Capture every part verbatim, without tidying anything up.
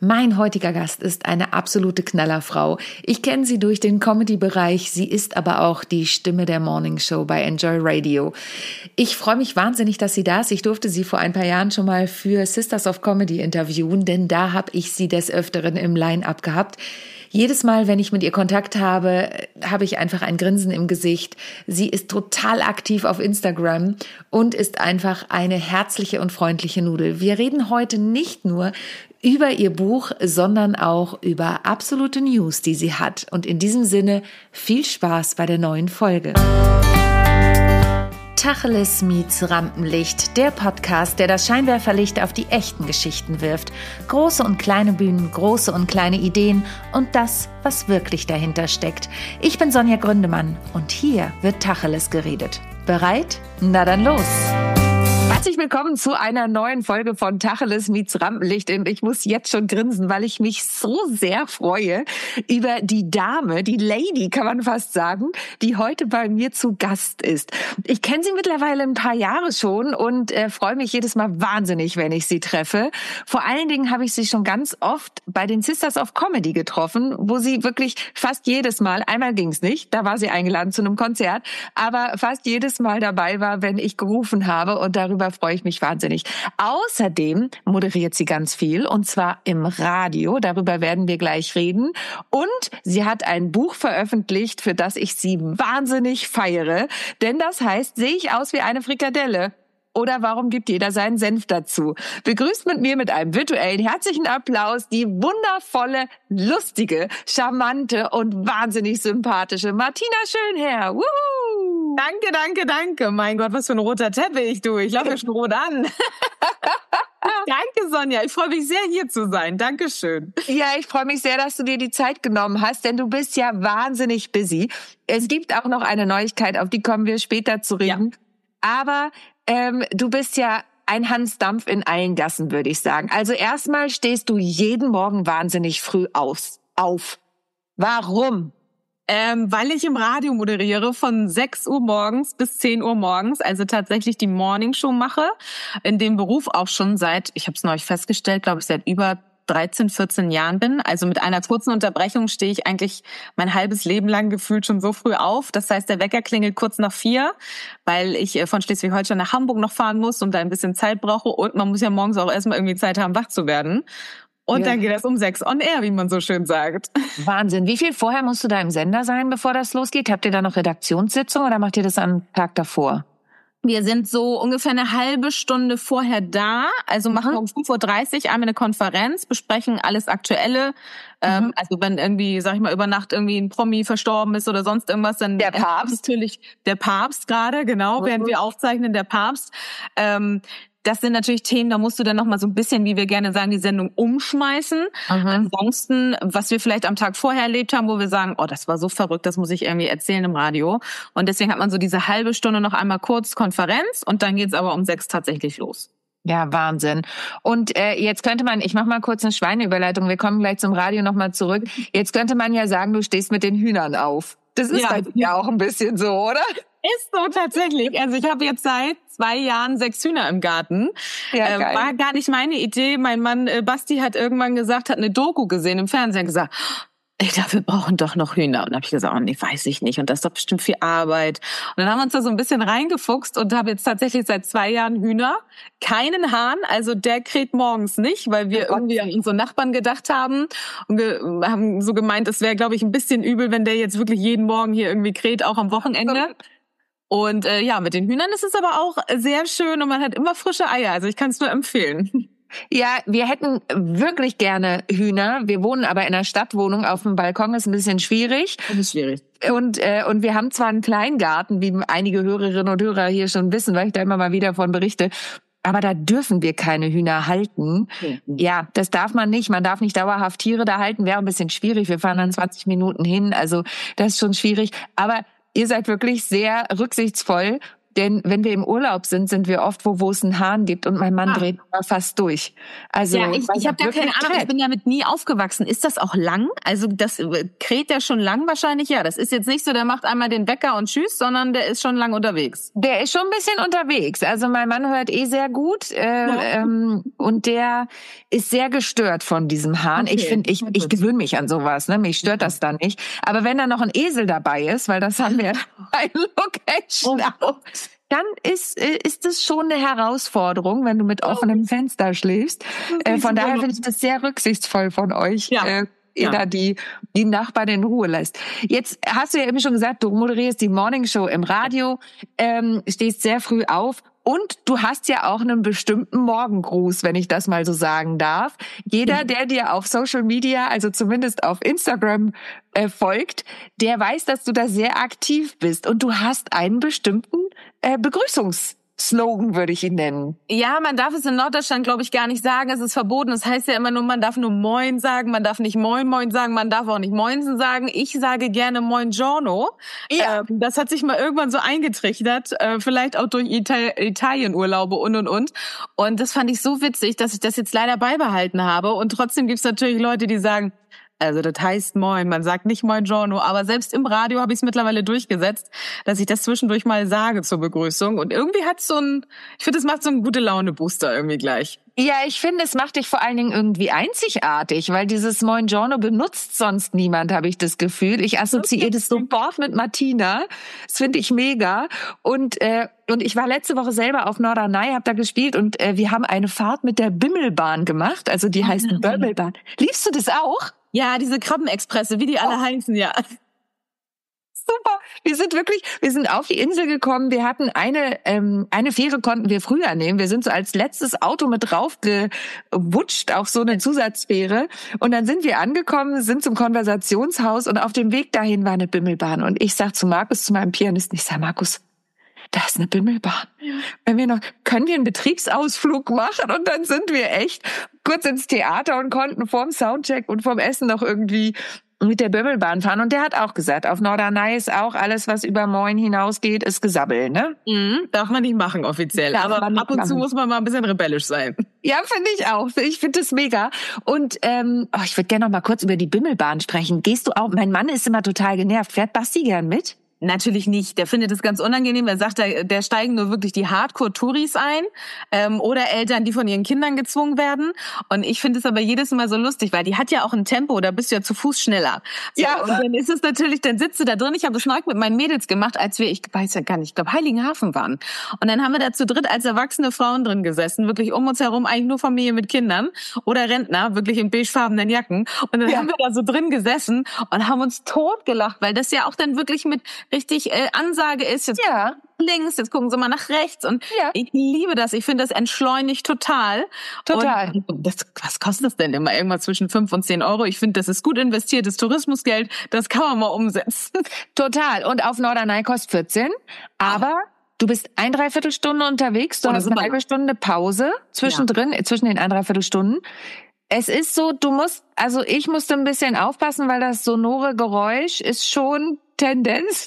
Mein heutiger Gast ist eine absolute Knallerfrau. Ich kenne sie durch den Comedy-Bereich, sie ist aber auch die Stimme der Morning Show bei Enjoy Radio. Ich freue mich wahnsinnig, dass sie da ist. Ich durfte sie vor ein paar Jahren schon mal für Sisters of Comedy interviewen, denn da habe ich sie des Öfteren im Line-Up gehabt. Jedes Mal, wenn ich mit ihr Kontakt habe, habe ich einfach ein Grinsen im Gesicht. Sie ist total aktiv auf Instagram und ist einfach eine herzliche und freundliche Nudel. Wir reden heute nicht nur über ihr Buch, sondern auch über absolute News, die sie hat. Und in diesem Sinne viel Spaß bei der neuen Folge. Tacheles meets Rampenlicht, der Podcast, der das Scheinwerferlicht auf die echten Geschichten wirft. Große und kleine Bühnen, große und kleine Ideen und das, was wirklich dahinter steckt. Ich bin Sonja Gründemann und hier wird Tacheles geredet. Bereit? Na dann los! Herzlich willkommen zu einer neuen Folge von Tacheles meets Rampenlicht. Und ich muss jetzt schon grinsen, weil ich mich so sehr freue über die Dame, die Lady, kann man fast sagen, die heute bei mir zu Gast ist. Ich kenne sie mittlerweile ein paar Jahre schon und äh, freue mich jedes Mal wahnsinnig, wenn ich sie treffe. Vor allen Dingen habe ich sie schon ganz oft bei den Sisters of Comedy getroffen, wo sie wirklich fast jedes Mal, einmal ging es nicht, da war sie eingeladen zu einem Konzert, aber fast jedes Mal dabei war, wenn ich gerufen habe, und darüber freue ich mich wahnsinnig. Außerdem moderiert sie ganz viel, und zwar im Radio. Darüber werden wir gleich reden. Und sie hat ein Buch veröffentlicht, für das ich sie wahnsinnig feiere. Denn das heißt, sehe ich aus wie eine Frikadelle? Oder warum gibt jeder seinen Senf dazu? Begrüßt mit mir mit einem virtuellen herzlichen Applaus die wundervolle, lustige, charmante und wahnsinnig sympathische Martina Schönherr. Wuhu! Danke, danke, danke. Mein Gott, was für ein roter Teppich, du. Ich laufe ja schon rot an. Danke, Sonja. Ich freue mich sehr, hier zu sein. Dankeschön. Ja, ich freue mich sehr, dass du dir die Zeit genommen hast, denn du bist ja wahnsinnig busy. Es gibt auch noch eine Neuigkeit, auf die kommen wir später zu reden. Ja. Aber ähm, du bist ja ein Hans Dampf in allen Gassen, würde ich sagen. Also erstmal stehst du jeden Morgen wahnsinnig früh aus, auf. Warum? Ähm, weil ich im Radio moderiere von sechs Uhr morgens bis zehn Uhr morgens, also tatsächlich die Morning Show mache, in dem Beruf auch schon seit, ich habe es neulich festgestellt, glaube ich, seit über dreizehn, vierzehn Jahren bin. Also mit einer kurzen Unterbrechung stehe ich eigentlich mein halbes Leben lang gefühlt schon so früh auf. Das heißt, der Wecker klingelt kurz nach vier, weil ich von Schleswig-Holstein nach Hamburg noch fahren muss und da ein bisschen Zeit brauche. Und man muss ja morgens auch erstmal irgendwie Zeit haben, wach zu werden. Und ja. Dann geht das um sechs on air, wie man so schön sagt. Wahnsinn. Wie viel vorher musst du da im Sender sein, bevor das losgeht? Habt ihr da noch Redaktionssitzung oder macht ihr das am Tag davor? Wir sind so ungefähr eine halbe Stunde vorher da, also machen wir um fünf Uhr dreißig einmal eine Konferenz, besprechen alles Aktuelle. Mhm. Ähm, also wenn irgendwie, sag ich mal, über Nacht irgendwie ein Promi verstorben ist oder sonst irgendwas, dann der Papst natürlich der Papst gerade, genau, mhm. während wir aufzeichnen, der Papst. Ähm, Das sind natürlich Themen, da musst du dann nochmal so ein bisschen, wie wir gerne sagen, die Sendung umschmeißen. Mhm. Ansonsten, was wir vielleicht am Tag vorher erlebt haben, wo wir sagen, oh, das war so verrückt, das muss ich irgendwie erzählen im Radio. Und deswegen hat man so diese halbe Stunde noch einmal kurz Konferenz und dann geht's aber um sechs tatsächlich los. Ja, Wahnsinn. Und äh, jetzt könnte man, ich mache mal kurz eine Schweineüberleitung, wir kommen gleich zum Radio nochmal zurück. Jetzt könnte man ja sagen, du stehst mit den Hühnern auf. Das ist ja bei dir ja auch ein bisschen so, oder? Ist so tatsächlich. Also ich habe jetzt seit zwei Jahren sechs Hühner im Garten. Ja, äh, war gar nicht meine Idee. Mein Mann äh, Basti hat irgendwann gesagt, hat eine Doku gesehen im Fernsehen, gesagt, ich glaube, wir brauchen doch noch Hühner. Und dann habe ich gesagt, oh nee, weiß ich nicht. Und das ist doch bestimmt viel Arbeit. Und dann haben wir uns da so ein bisschen reingefuchst und habe jetzt tatsächlich seit zwei Jahren Hühner. Keinen Hahn, also der kräht morgens nicht, weil wir oh irgendwie an unsere Nachbarn gedacht haben. Und wir haben so gemeint, es wäre, glaube ich, ein bisschen übel, wenn der jetzt wirklich jeden Morgen hier irgendwie kräht, auch am Wochenende. Und äh, ja, mit den Hühnern ist es aber auch sehr schön und man hat immer frische Eier. Also ich kann es nur empfehlen. Ja, wir hätten wirklich gerne Hühner. Wir wohnen aber in einer Stadtwohnung auf dem Balkon. Das ist ein bisschen schwierig. Das ist schwierig. Und äh, und wir haben zwar einen Kleingarten, wie einige Hörerinnen und Hörer hier schon wissen, weil ich da immer mal wieder von berichte. Aber da dürfen wir keine Hühner halten. Mhm. Ja, das darf man nicht. Man darf nicht dauerhaft Tiere da halten. Wäre ein bisschen schwierig. Wir fahren dann zwanzig Minuten hin. Also das ist schon schwierig. Aber ihr seid wirklich sehr rücksichtsvoll. Denn wenn wir im Urlaub sind, sind wir oft wo, wo es einen Hahn gibt und mein Mann ah. dreht immer fast durch. Also ja, ich, ich habe gar keine Ahnung, ich bin damit nie aufgewachsen. Ist das auch lang? Also das kräht der schon lang wahrscheinlich? Ja, das ist jetzt nicht so, der macht einmal den Wecker und tschüss, sondern der ist schon lang unterwegs. Der ist schon ein bisschen unterwegs. Also mein Mann hört eh sehr gut äh, ja. ähm, und der ist sehr gestört von diesem Hahn. Okay. Ich finde, ich, ich gewöhne mich an sowas, ne? Mich stört ja. das dann nicht. Aber wenn da noch ein Esel dabei ist, weil das haben wir bei Location oh. auch, dann ist ist es schon eine Herausforderung, wenn du mit offenem Fenster schläfst. Äh, von daher finde ich das sehr rücksichtsvoll von euch, ja. äh, ihr ja. da die die Nachbarn in Ruhe lässt. Jetzt hast du ja eben schon gesagt, du moderierst die Morningshow im Radio, ähm, stehst sehr früh auf. Und du hast ja auch einen bestimmten Morgengruß, wenn ich das mal so sagen darf. Jeder, der dir auf Social Media, also zumindest auf Instagram äh, folgt, der weiß, dass du da sehr aktiv bist. Und du hast einen bestimmten äh, Begrüßungsslogan, würde ich ihn nennen. Ja, man darf es in Norddeutschland, glaube ich, gar nicht sagen. Es ist verboten. Das heißt ja immer nur, man darf nur Moin sagen, man darf nicht Moin Moin sagen, man darf auch nicht Moinsen sagen. Ich sage gerne Moin Giorno. Ja. Äh, das hat sich mal irgendwann so eingetrichtert, äh, vielleicht auch durch Ital- Italienurlaube und und und. Und das fand ich so witzig, dass ich das jetzt leider beibehalten habe. Und trotzdem gibt's natürlich Leute, die sagen, also das heißt Moin, man sagt nicht Moin Giorno, aber selbst im Radio habe ich es mittlerweile durchgesetzt, dass ich das zwischendurch mal sage zur Begrüßung. Und irgendwie hat so ein, ich finde, es macht so einen gute Laune-Booster irgendwie gleich. Ja, ich finde, es macht dich vor allen Dingen irgendwie einzigartig, weil dieses Moin Giorno benutzt sonst niemand, habe ich das Gefühl. Ich assoziiere das sofort mit Martina. Das finde ich mega. Und äh, und ich war letzte Woche selber auf Norderney, habe da gespielt und äh, wir haben eine Fahrt mit der Bimmelbahn gemacht. Also die heißt Bimmelbahn. Liebst du das auch? Ja, diese Krabbenexpresse, wie die alle oh. heißen, ja. Super. Wir sind wirklich, wir sind auf die Insel gekommen. Wir hatten eine, ähm, eine Fähre konnten wir früher nehmen. Wir sind so als letztes Auto mit drauf gewutscht auf so eine Zusatzfähre. Und dann sind wir angekommen, sind zum Konversationshaus und auf dem Weg dahin war eine Bimmelbahn. Und ich sag zu Markus, zu meinem Pianisten, ich sag, Markus, da ist eine Bimmelbahn. Ja. Wenn wir noch, können wir einen Betriebsausflug machen? Und dann sind wir echt kurz ins Theater und konnten vorm Soundcheck und vorm Essen noch irgendwie mit der Bimmelbahn fahren. Und der hat auch gesagt, auf Norderney ist auch alles, was über Moin hinausgeht, ist Gesabbel, ne? Mhm, darf man nicht machen offiziell. Darf aber ab und machen. Zu muss man mal ein bisschen rebellisch sein. Ja, finde ich auch. Ich finde das mega. Und ähm, oh, ich würde gerne noch mal kurz über die Bimmelbahn sprechen. Gehst du auch, mein Mann ist immer total genervt. Fährt Basti gern mit? Natürlich nicht. Der findet es ganz unangenehm. Er sagt, der, der steigen nur wirklich die Hardcore-Touris ein ähm, oder Eltern, die von ihren Kindern gezwungen werden. Und ich finde es aber jedes Mal so lustig, weil die hat ja auch ein Tempo, da bist du ja zu Fuß schneller. So, ja. Und dann ist es natürlich, dann sitzt du da drin. Ich habe das neulich mit meinen Mädels gemacht, als wir, ich weiß ja gar nicht, ich glaube Heiligenhafen waren. Und dann haben wir da zu dritt als erwachsene Frauen drin gesessen, wirklich um uns herum, eigentlich nur Familie mit Kindern oder Rentner, wirklich in beigefarbenen Jacken. Und dann ja. haben wir da so drin gesessen und haben uns totgelacht, weil das ja auch dann wirklich mit richtig äh, Ansage ist, jetzt ja. links, jetzt gucken Sie mal nach rechts und ja. ich liebe das, ich finde das entschleunigt total. Total. Und das, was kostet das denn immer? Irgendwas zwischen fünf und zehn Euro. Ich finde, das ist gut investiertes Tourismusgeld, das kann man mal umsetzen. Total. Und auf Norderney kostet vierzehn, aber du bist ein Dreiviertelstunde unterwegs, du oh, hast eine halbe Stunde Pause zwischendrin, ja. zwischen den ein Dreiviertelstunden. Es ist so, du musst, also ich musste ein bisschen aufpassen, weil das sonore Geräusch ist schon Tendenz.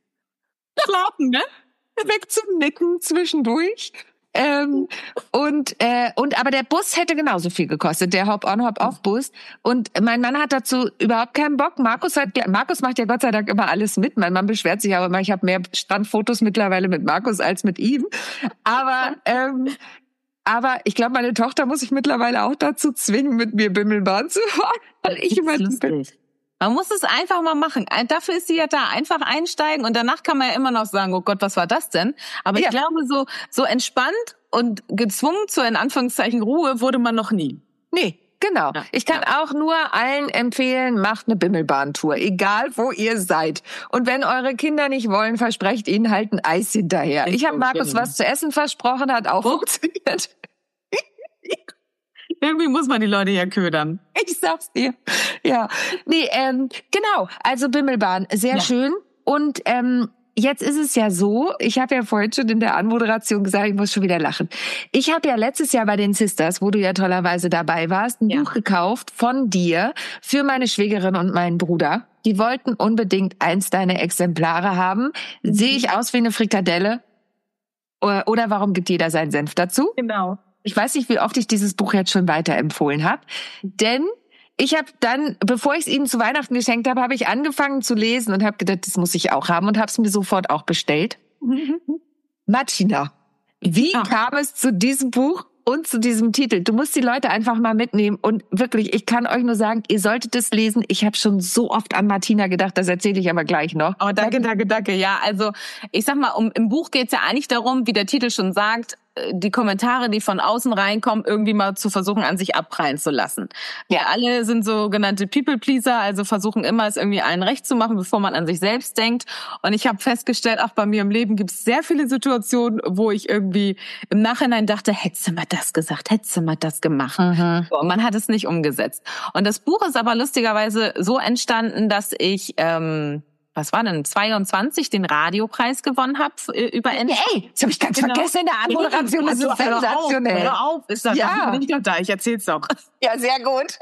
Schlafen, ne? Weg zum Nicken zwischendurch. Ähm, und äh, und aber der Bus hätte genauso viel gekostet, der Hop-on, Hop-off-Bus. Und mein Mann hat dazu überhaupt keinen Bock. Markus hat, Markus macht ja Gott sei Dank immer alles mit. Mein Mann beschwert sich aber immer, ich habe mehr Strandfotos mittlerweile mit Markus als mit ihm. Aber ähm, aber ich glaube, meine Tochter muss ich mittlerweile auch dazu zwingen, mit mir Bimmelbahn zu fahren, weil ich immer lustig. Man muss es einfach mal machen. Dafür ist sie ja da. Einfach einsteigen und danach kann man ja immer noch sagen, oh Gott, was war das denn? Aber ja. ich glaube, so so entspannt und gezwungen zur, in Anführungszeichen, Ruhe wurde man noch nie. Nee, genau. Ja. Ich kann ja. auch nur allen empfehlen, macht eine Bimmelbahntour, egal wo ihr seid. Und wenn eure Kinder nicht wollen, versprecht ihnen halt ein Eis hinterher. Ich, ich habe Markus was zu essen versprochen, hat auch oh. funktioniert. Irgendwie muss man die Leute ja ködern. Ich sag's dir. Ja. Nee, ähm, genau. Also Bimmelbahn, sehr ja. schön. Und ähm, jetzt ist es ja so, ich habe ja vorhin schon in der Anmoderation gesagt, ich muss schon wieder lachen. Ich habe ja letztes Jahr bei den Sisters, wo du ja tollerweise dabei warst, ein ja. Buch gekauft von dir für meine Schwägerin und meinen Bruder. Die wollten unbedingt eins deiner Exemplare haben. Mhm. Sehe ich aus wie eine Frikadelle? Oder, oder warum gibt jeder seinen Senf dazu? Genau. Ich weiß nicht, wie oft ich dieses Buch jetzt schon weiterempfohlen habe, denn ich habe dann, bevor ich es Ihnen zu Weihnachten geschenkt habe, habe ich angefangen zu lesen und habe gedacht, das muss ich auch haben und habe es mir sofort auch bestellt. Martina, wie Ach. kam es zu diesem Buch und zu diesem Titel? Du musst die Leute einfach mal mitnehmen und wirklich, ich kann euch nur sagen, ihr solltet es lesen. Ich habe schon so oft an Martina gedacht, das erzähle ich aber gleich noch. Oh, danke, danke, danke. Ja, also ich sag mal, um, im Buch geht's ja eigentlich darum, wie der Titel schon sagt, die Kommentare, die von außen reinkommen, irgendwie mal zu versuchen, an sich abprallen zu lassen. Ja, wir alle sind sogenannte People-Pleaser, also versuchen immer, es irgendwie allen recht zu machen, bevor man an sich selbst denkt. Und ich habe festgestellt, auch bei mir im Leben gibt es sehr viele Situationen, wo ich irgendwie im Nachhinein dachte, hättest du mal das gesagt, hättest du mal das gemacht. Mhm. So, und man hat es nicht umgesetzt. Und das Buch ist aber lustigerweise so entstanden, dass ich... Ähm, was war denn, zweiundzwanzig den Radiopreis gewonnen habe über N. Ey, das habe ich ganz genau. vergessen in der Anmoderation. Das ist sensationell. Hör auf, ist das ja. nicht noch da, ich erzähl's doch. Ja, sehr gut.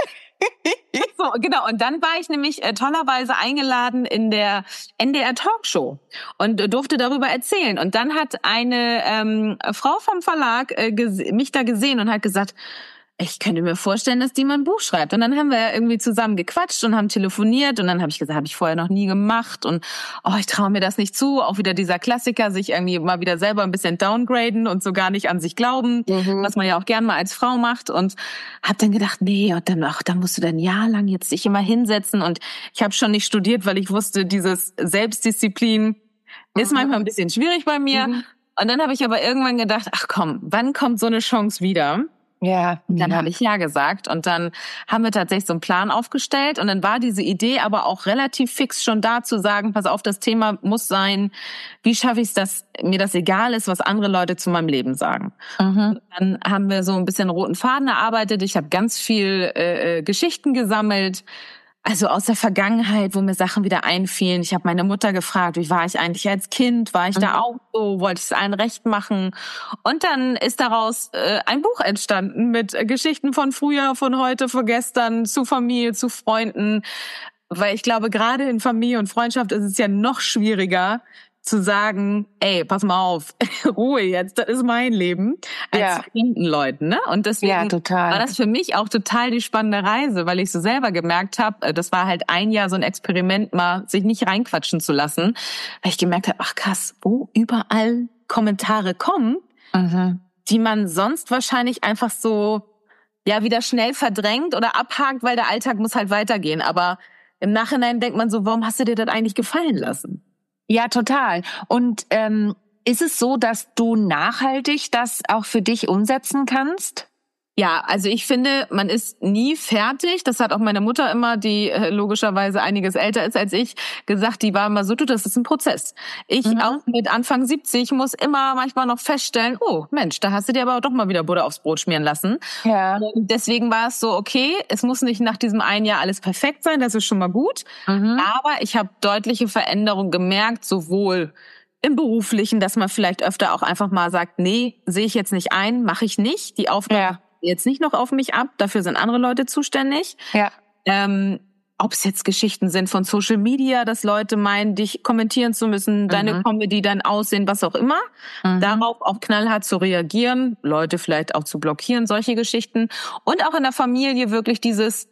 So, genau. Und dann war ich nämlich äh, tollerweise eingeladen in der N D R Talkshow und äh, durfte darüber erzählen. Und dann hat eine ähm, Frau vom Verlag äh, ges- mich da gesehen und hat gesagt, ich könnte mir vorstellen, dass die mal ein Buch schreibt. Und dann haben wir irgendwie zusammen gequatscht und haben telefoniert. Und dann habe ich gesagt, habe ich vorher noch nie gemacht. Und oh, ich traue mir das nicht zu. Auch wieder dieser Klassiker, sich irgendwie mal wieder selber ein bisschen downgraden und so gar nicht an sich glauben, mhm. was man ja auch gern mal als Frau macht. Und habe dann gedacht, nee, und dann, ach, da musst du dann ein Jahr lang jetzt dich immer hinsetzen. Und ich habe schon nicht studiert, weil ich wusste, dieses Selbstdisziplin mhm. ist manchmal ein bisschen schwierig bei mir. Mhm. Und dann habe ich aber irgendwann gedacht, ach komm, wann kommt so eine Chance wieder? Ja. Und dann ja. habe ich ja gesagt und dann haben wir tatsächlich so einen Plan aufgestellt und dann war diese Idee aber auch relativ fix schon da zu sagen, pass auf, das Thema muss sein, wie schaffe ich es, dass mir das egal ist, was andere Leute zu meinem Leben sagen. Mhm. Dann haben wir so ein bisschen roten Faden erarbeitet, ich habe ganz viel äh, Geschichten gesammelt, also aus der Vergangenheit, wo mir Sachen wieder einfielen. Ich habe meine Mutter gefragt, wie war ich eigentlich als Kind? War ich mhm. da auch so? Wollte ich es allen recht machen? Und dann ist daraus äh, ein Buch entstanden mit äh, Geschichten von früher, von heute, von gestern, zu Familie, zu Freunden. Weil ich glaube, gerade in Familie und Freundschaft ist es ja noch schwieriger, zu sagen, ey, pass mal auf, Ruhe jetzt, das ist mein Leben, als ja. fremden Leuten, ne? Und deswegen ja, total. war das für mich auch total die spannende Reise, weil ich so selber gemerkt habe, das war halt ein Jahr so ein Experiment, mal sich nicht reinquatschen zu lassen, weil ich gemerkt habe, ach krass, wo überall Kommentare kommen, mhm. die man sonst wahrscheinlich einfach so, ja, wieder schnell verdrängt oder abhakt, weil der Alltag muss halt weitergehen. Aber im Nachhinein denkt man so, warum hast du dir das eigentlich gefallen lassen? Ja, total. Und ähm, ist es so, dass du nachhaltig das auch für dich umsetzen kannst? Ja, also ich finde, man ist nie fertig. Das hat auch meine Mutter immer, die äh, logischerweise einiges älter ist als ich, gesagt. Die war immer so, du, das ist ein Prozess. Ich mhm. auch mit Anfang siebzig muss immer manchmal noch feststellen, oh Mensch, da hast du dir aber doch mal wieder Butter aufs Brot schmieren lassen. Ja. Und deswegen war es so, okay, es muss nicht nach diesem einen Jahr alles perfekt sein, das ist schon mal gut. Mhm. Aber ich habe deutliche Veränderungen gemerkt, sowohl im Beruflichen, dass man vielleicht öfter auch einfach mal sagt, nee, sehe ich jetzt nicht ein, mache ich nicht. Die Aufgabe ja. jetzt nicht noch auf mich ab, dafür sind andere Leute zuständig. Ja. Ähm, ob es jetzt Geschichten sind von Social Media, dass Leute meinen, dich kommentieren zu müssen, mhm. deine Comedy, dein Aussehen, was auch immer. Mhm. Darauf auch knallhart zu reagieren, Leute vielleicht auch zu blockieren, solche Geschichten. Und auch in der Familie wirklich dieses,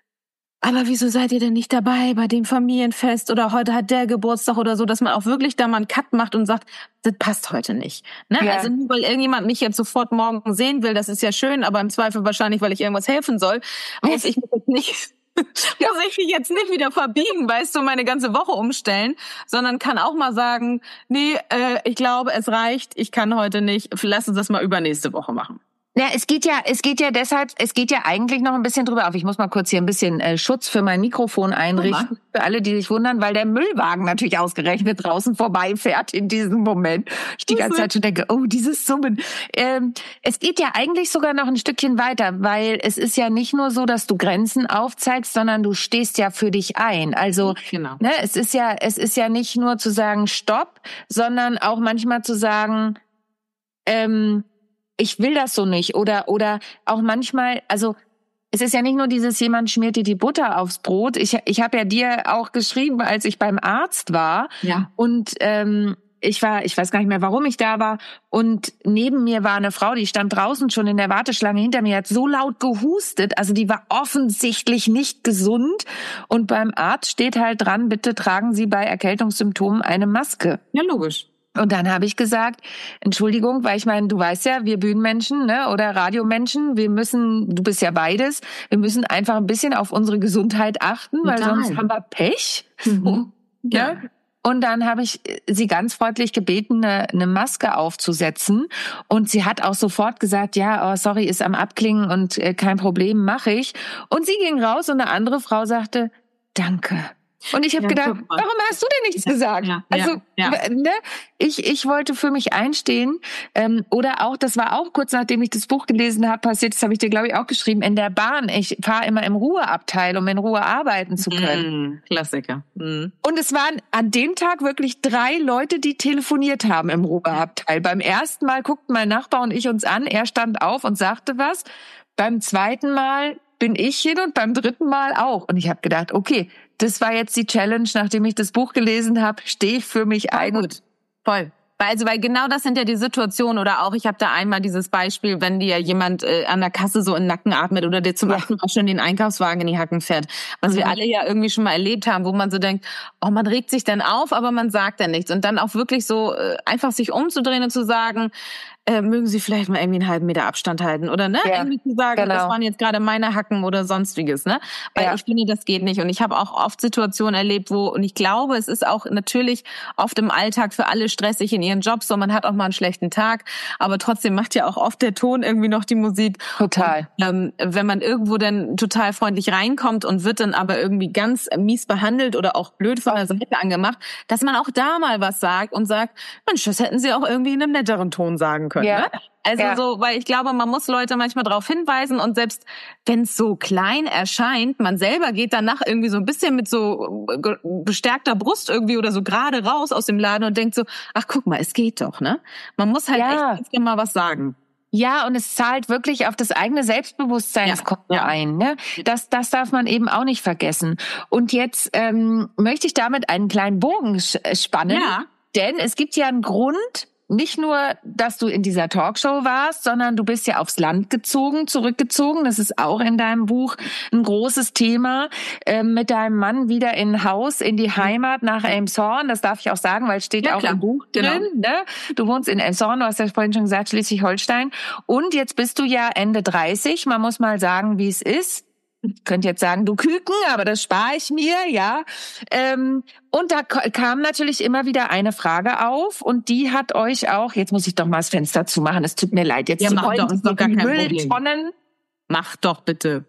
aber wieso seid ihr denn nicht dabei bei dem Familienfest oder heute hat der Geburtstag oder so, dass man auch wirklich da mal einen Cut macht und sagt, das passt heute nicht. Ne? Ja. Also nur weil irgendjemand mich jetzt sofort morgen sehen will, das ist ja schön, aber im Zweifel wahrscheinlich, weil ich irgendwas helfen soll, muss ich mich jetzt nicht, muss ich mich jetzt nicht wieder verbiegen, weißt du, meine ganze Woche umstellen, sondern kann auch mal sagen, nee, äh, ich glaube, es reicht, ich kann heute nicht, lass uns das mal übernächste Woche machen. Ja, es geht ja, es geht ja deshalb, es geht ja eigentlich noch ein bisschen drüber auf. Ich muss mal kurz hier ein bisschen äh, Schutz für mein Mikrofon einrichten, für alle, die sich wundern, weil der Müllwagen natürlich ausgerechnet draußen vorbeifährt in diesem Moment. Ich die ganze Zeit schon denke, oh, dieses Summen. Ähm, es geht ja eigentlich sogar noch ein Stückchen weiter, weil es ist ja nicht nur so, dass du Grenzen aufzeigst, sondern du stehst ja für dich ein. Also, genau. ne, es ist ja, es ist ja nicht nur zu sagen Stopp, sondern auch manchmal zu sagen, ähm, ich will das so nicht oder oder auch manchmal, also es ist ja nicht nur dieses, jemand schmiert dir die Butter aufs Brot. Ich ich habe ja dir auch geschrieben, als ich beim Arzt war ja. und ähm, ich war, ich weiß gar nicht mehr, warum ich da war. Und neben mir war eine Frau, die stand draußen schon in der Warteschlange hinter mir, hat so laut gehustet. Also die war offensichtlich nicht gesund. Und beim Arzt steht halt dran, bitte tragen Sie bei Erkältungssymptomen eine Maske. Ja, logisch. Und dann habe ich gesagt, Entschuldigung, weil ich meine, du weißt ja, wir Bühnenmenschen, ne, oder Radiomenschen, wir müssen, du bist ja beides, wir müssen einfach ein bisschen auf unsere Gesundheit achten, weil Total. sonst haben wir Pech. Mhm. Ja. ja. Und dann habe ich sie ganz freundlich gebeten, eine, eine Maske aufzusetzen. Und sie hat auch sofort gesagt, ja, oh, sorry, ist am Abklingen und äh, kein Problem, mache ich. Und sie ging raus und eine andere Frau sagte, danke. Und ich habe ja, gedacht, warum hast du denn nichts ja, gesagt? Ja, also ja, ja. Ne, ich ich wollte für mich einstehen. Ähm, oder auch, das war auch kurz nachdem ich das Buch gelesen habe, passiert, das habe ich dir, glaube ich, auch geschrieben, in der Bahn. Ich fahre immer im Ruheabteil, um in Ruhe arbeiten zu können. Mm, Klassiker. Mm. Und es waren an dem Tag wirklich drei Leute, die telefoniert haben im Ruheabteil. Beim ersten Mal guckten mein Nachbar und ich uns an. Er stand auf und sagte was. Beim zweiten Mal bin ich hin und beim dritten Mal auch. Und ich habe gedacht, okay, das war jetzt die Challenge, nachdem ich das Buch gelesen habe, stehe ich für mich ein. Gut, voll. Also, weil genau das sind ja die Situationen, oder auch, ich habe da einmal dieses Beispiel, wenn dir jemand äh, an der Kasse so in den Nacken atmet oder dir zum ja. achten Mal schon den Einkaufswagen in die Hacken fährt, was mhm. wir alle ja irgendwie schon mal erlebt haben, wo man so denkt, oh, man regt sich dann auf, aber man sagt dann nichts. Und dann auch wirklich so äh, einfach sich umzudrehen und zu sagen, äh, mögen Sie vielleicht mal irgendwie einen halben Meter Abstand halten oder ne, ja, irgendwie zu sagen, genau. Das waren jetzt gerade meine Hacken oder sonstiges, ne, weil ja. ich finde, das geht nicht. Und ich habe auch oft Situationen erlebt, wo, und ich glaube, es ist auch natürlich oft im Alltag für alle stressig in ihren Jobs, so man hat auch mal einen schlechten Tag, aber trotzdem macht ja auch oft der Ton irgendwie noch die Musik. Total. Und, ähm, wenn man irgendwo dann total freundlich reinkommt und wird dann aber irgendwie ganz mies behandelt oder auch blöd von der Seite angemacht, dass man auch da mal was sagt und sagt, Mensch, das hätten Sie auch irgendwie in einem netteren Ton sagen können. Ja. Ne? Also ja. so, weil ich glaube, man muss Leute manchmal darauf hinweisen, und selbst wenn es so klein erscheint, man selber geht danach irgendwie so ein bisschen mit so bestärkter Brust irgendwie oder so gerade raus aus dem Laden und denkt so, ach guck mal, es geht doch, ne? Man muss halt ja. echt immer was sagen. Ja, und es zahlt wirklich auf das eigene Selbstbewusstseinskonto ja, ja. ein. Ne? Das, das darf man eben auch nicht vergessen. Und jetzt ähm, möchte ich damit einen kleinen Bogen spannen, ja. denn es gibt ja einen Grund, nicht nur, dass du in dieser Talkshow warst, sondern du bist ja aufs Land gezogen, zurückgezogen. Das ist auch in deinem Buch ein großes Thema. Äh, mit deinem Mann wieder in Haus, in die Heimat nach Elmshorn. Das darf ich auch sagen, weil es steht ja, auch klar. im Buch drin. Genau. Ne? Du wohnst in Elmshorn, du hast ja vorhin schon gesagt, Schleswig-Holstein. Und jetzt bist du ja Ende dreißig. Man muss mal sagen, wie es ist. Ich könnte jetzt sagen, du Küken, aber das spare ich mir, ja. Ähm, und da kam natürlich immer wieder eine Frage auf, und die hat euch auch, jetzt muss ich doch mal das Fenster zumachen, es tut mir leid, jetzt ja, mach doch, ist doch gar kein Mülltonnen. Problem. Mach doch bitte.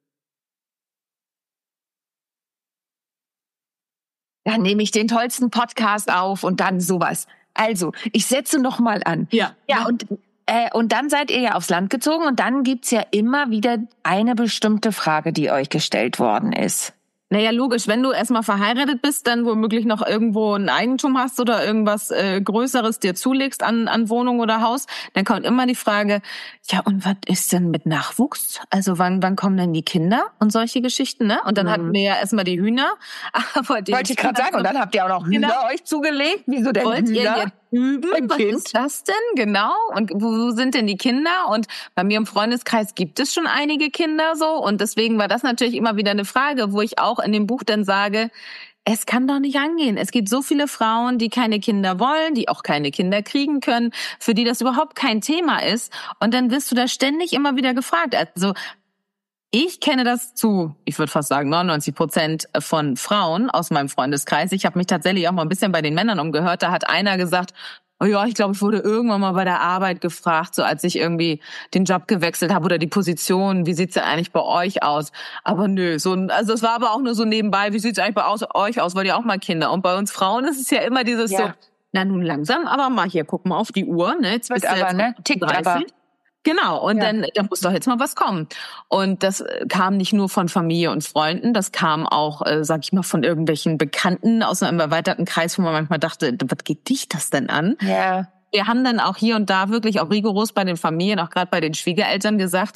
Dann nehme ich den tollsten Podcast auf und dann sowas. Also, ich setze noch mal an. Ja. Ja, und Äh, und dann seid ihr ja aufs Land gezogen, und dann gibt's ja immer wieder eine bestimmte Frage, die euch gestellt worden ist. Naja, logisch, wenn du erstmal verheiratet bist, dann womöglich noch irgendwo ein Eigentum hast oder irgendwas äh, Größeres dir zulegst an an Wohnung oder Haus, dann kommt immer die Frage, ja, und was ist denn mit Nachwuchs? Also wann wann kommen denn die Kinder und solche Geschichten, ne? Und dann mhm. hatten wir ja erstmal die Hühner. Aber die Wollte ich gerade sagen, und dann habt ihr auch noch Hühner genau. euch zugelegt. Wieso denn Wollt Hühner? Ihr jetzt üben? Was ist das denn? Genau. Und wo sind denn die Kinder? Und bei mir im Freundeskreis gibt es schon einige Kinder so. Und deswegen war das natürlich immer wieder eine Frage, wo ich auch in dem Buch dann sage, es kann doch nicht angehen. Es gibt so viele Frauen, die keine Kinder wollen, die auch keine Kinder kriegen können, für die das überhaupt kein Thema ist. Und dann wirst du da ständig immer wieder gefragt. Also ich kenne das zu, ich würde fast sagen, neunundneunzig Prozent von Frauen aus meinem Freundeskreis. Ich habe mich tatsächlich auch mal ein bisschen bei den Männern umgehört. Da hat einer gesagt, oh ja, ich glaube, ich wurde irgendwann mal bei der Arbeit gefragt, so als ich irgendwie den Job gewechselt habe oder die Position, wie sieht's denn eigentlich bei euch aus? Aber nö, so, also es war aber auch nur so nebenbei, wie sieht's eigentlich bei euch aus? Wollt ihr auch mal Kinder? Und bei uns Frauen ist es ja immer dieses ja. so, na nun langsam, aber mal hier, guck mal auf die Uhr, ne? Jetzt bist du aber, ne? Tickt aber. Genau, und ja. dann da muss doch jetzt mal was kommen. Und das kam nicht nur von Familie und Freunden, das kam auch, äh, sag ich mal, von irgendwelchen Bekannten aus einem erweiterten Kreis, wo man manchmal dachte, was geht dich das denn an? Ja. Wir haben dann auch hier und da wirklich auch rigoros bei den Familien, auch gerade bei den Schwiegereltern gesagt,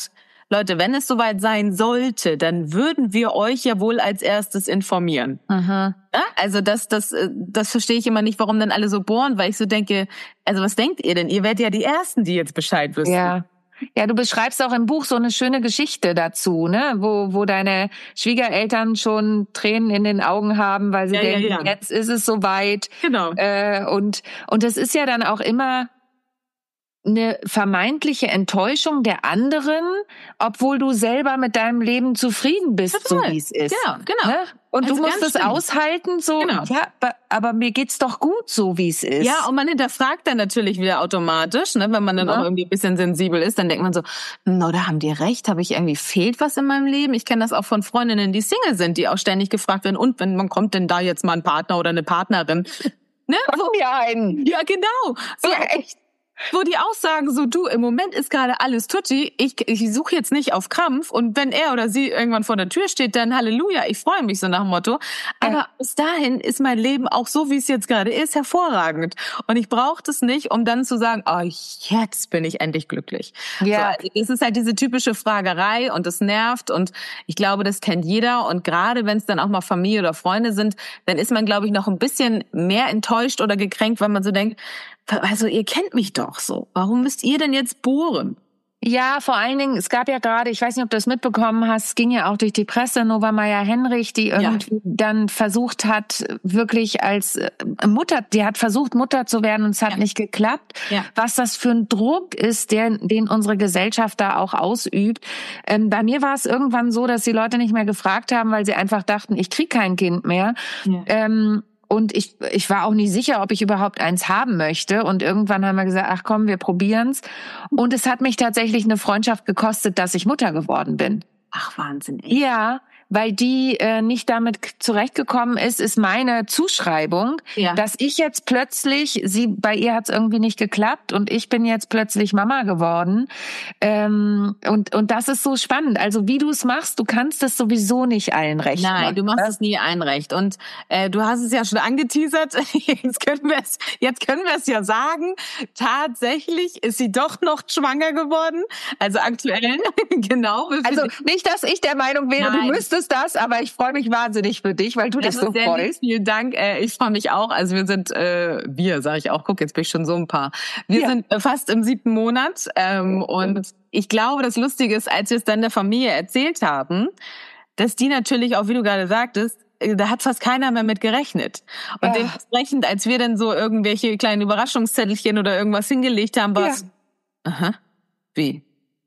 Leute, wenn es soweit sein sollte, dann würden wir euch ja wohl als erstes informieren. Aha. Ja, also das, das, das verstehe ich immer nicht, warum dann alle so bohren, weil ich so denke, also was denkt ihr denn? Ihr werdet ja die Ersten, die jetzt Bescheid wissen. Ja. Ja, du beschreibst auch im Buch so eine schöne Geschichte dazu, ne, wo wo deine Schwiegereltern schon Tränen in den Augen haben, weil sie ja, denken, ja, ja. jetzt ist es soweit. Genau. Äh, und und das ist ja dann auch immer eine vermeintliche Enttäuschung der anderen, obwohl du selber mit deinem Leben zufrieden bist, Total. So wie es ist. Genau, genau. Ne? Und also du musst es aushalten, so, genau. ja, aber mir geht's doch gut, so wie es ist. Ja, und man hinterfragt dann natürlich wieder automatisch, ne, wenn man dann ja. auch irgendwie ein bisschen sensibel ist, dann denkt man so, no, da haben die recht, habe ich irgendwie, fehlt was in meinem Leben? Ich kenne das auch von Freundinnen, die Single sind, die auch ständig gefragt werden, und wenn man kommt denn da jetzt mal ein Partner oder eine Partnerin? Ne? Wo, ja, einen. Ja, genau. So, ja, echt. Wo die auch sagen, so du, im Moment ist gerade alles tutti, ich, ich suche jetzt nicht auf Krampf, und wenn er oder sie irgendwann vor der Tür steht, dann Halleluja, ich freue mich, so nach dem Motto. Aber ja. bis dahin ist mein Leben auch so, wie es jetzt gerade ist, hervorragend. Und ich brauche das nicht, um dann zu sagen, oh, jetzt bin ich endlich glücklich. Ja. So, es ist halt diese typische Fragerei, und das nervt, und ich glaube, das kennt jeder, und gerade wenn es dann auch mal Familie oder Freunde sind, dann ist man, glaube ich, noch ein bisschen mehr enttäuscht oder gekränkt, weil man so denkt, also ihr kennt mich doch so. Warum müsst ihr denn jetzt bohren? Ja, vor allen Dingen, es gab ja gerade, ich weiß nicht, ob du das mitbekommen hast, es ging ja auch durch die Presse, Nova Meyer-Henrich, die irgendwie ja. dann versucht hat, wirklich als Mutter, die hat versucht, Mutter zu werden, und es hat ja. nicht geklappt. Ja. Was das für ein Druck ist, der, den unsere Gesellschaft da auch ausübt. Ähm, bei mir war es irgendwann so, dass die Leute nicht mehr gefragt haben, weil sie einfach dachten, ich krieg kein Kind mehr. Ja. Ähm, Und ich ich war auch nicht sicher, ob ich überhaupt eins haben möchte. Und irgendwann haben wir gesagt, ach komm, wir probieren's. Und es hat mich tatsächlich eine Freundschaft gekostet, dass ich Mutter geworden bin. Ach, Wahnsinn. Ey. Ja, weil die äh, nicht damit zurechtgekommen ist, ist meine Zuschreibung, ja. dass ich jetzt plötzlich, sie bei ihr hat's irgendwie nicht geklappt, und ich bin jetzt plötzlich Mama geworden. Ähm, und und das ist so spannend. Also wie du es machst, du kannst es sowieso nicht allen recht machen. Nein, du machst es nie allen recht. Und äh, du hast es ja schon angeteasert. Jetzt können wir es, jetzt können wir es ja sagen. Tatsächlich ist sie doch noch schwanger geworden. Also aktuell, genau. Also nicht, dass ich der Meinung wäre, Nein. du müsstest das, aber ich freue mich wahnsinnig für dich, weil du dich so freust. Vielen Dank, ich freue mich auch. Also wir sind, äh, wir, sage ich auch, guck, jetzt bin ich schon so ein paar. Wir ja. sind fast im siebten Monat, ähm, und ich glaube, das Lustige ist, als wir es dann der Familie erzählt haben, dass die natürlich auch, wie du gerade sagtest, da hat fast keiner mehr mit gerechnet. Und ja. dementsprechend, als wir dann so irgendwelche kleinen Überraschungszettelchen oder irgendwas hingelegt haben, war es, ja. aha, wie?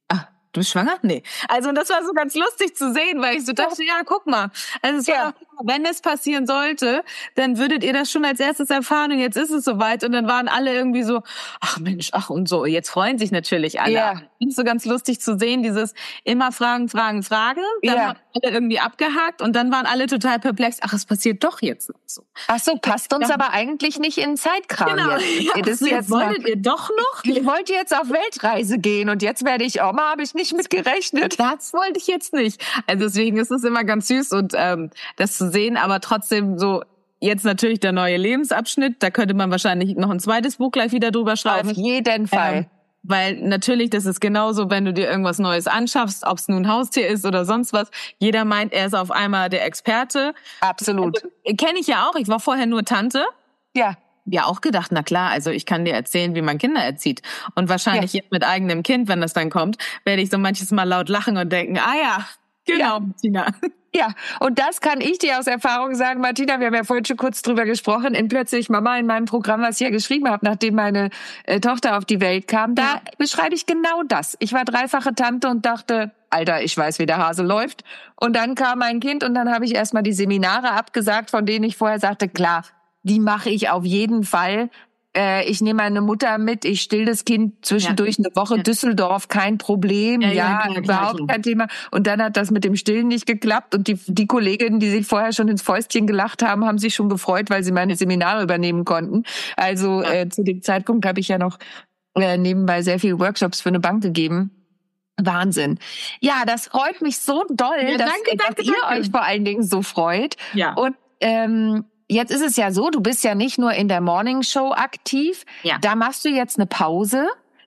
Du bist schwanger? Nee. Also das war so ganz lustig zu sehen, weil ich so dachte, ja, guck mal. Also es ja. war, wenn es passieren sollte, dann würdet ihr das schon als erstes erfahren, und jetzt ist es soweit. Und dann waren alle irgendwie so, ach Mensch, ach und so. Jetzt freuen sich natürlich alle. Ja. Das ist so ganz lustig zu sehen, dieses immer Fragen, Fragen, Fragen. Dann ja. haben alle irgendwie abgehakt, und dann waren alle total perplex. Ach, es passiert doch jetzt noch so. Ach so, passt uns ja. aber eigentlich nicht in den Zeitkram. Genau. Jetzt. Ja, das jetzt jetzt wolltet mal, ihr doch noch? Ich wollte jetzt auf Weltreise gehen, und jetzt werde ich Oma, habe ich nicht mit gerechnet. Das wollte ich jetzt nicht. Also deswegen ist es immer ganz süß, und ähm, das zu sehen, aber trotzdem so, jetzt natürlich der neue Lebensabschnitt, da könnte man wahrscheinlich noch ein zweites Buch gleich wieder drüber schreiben. Auf jeden Fall. Ähm, weil natürlich, das ist genauso, wenn du dir irgendwas Neues anschaffst, ob es nun ein Haustier ist oder sonst was, jeder meint, er ist auf einmal der Experte. Absolut. Also, kenne ich ja auch, ich war vorher nur Tante. Ja. Ja, auch gedacht, na klar, also ich kann dir erzählen, wie man Kinder erzieht. Und wahrscheinlich ja. jetzt mit eigenem Kind, wenn das dann kommt, werde ich so manches Mal laut lachen und denken, ah ja, genau, ja. Martina. Ja, und das kann ich dir aus Erfahrung sagen, Martina, wir haben ja vorhin schon kurz drüber gesprochen, in Plötzlich Mama, in meinem Programm, was ich ja geschrieben habe, nachdem meine äh, Tochter auf die Welt kam, da ja. beschreibe ich genau das. Ich war dreifache Tante und dachte, Alter, ich weiß, wie der Hase läuft. Und dann kam mein Kind, und dann habe ich erstmal die Seminare abgesagt, von denen ich vorher sagte, klar, die mache ich auf jeden Fall. Äh, ich nehme meine Mutter mit, ich still das Kind zwischendurch ja. eine Woche, ja. Düsseldorf, kein Problem, ja, ja, ja überhaupt klar. kein Thema. Und dann hat das mit dem Stillen nicht geklappt, und die die Kolleginnen, die sich vorher schon ins Fäustchen gelacht haben, haben sich schon gefreut, weil sie meine Seminare übernehmen konnten. Also ja. äh, zu dem Zeitpunkt habe ich ja noch äh, nebenbei sehr viele Workshops für eine Bank gegeben. Wahnsinn. Ja, das freut mich so doll, ja, dass, danke, danke, dass ihr danke. euch vor allen Dingen so freut. Ja. Und ähm, jetzt ist es ja so, du bist ja nicht nur in der Morning Show aktiv, ja. da machst du jetzt eine Pause.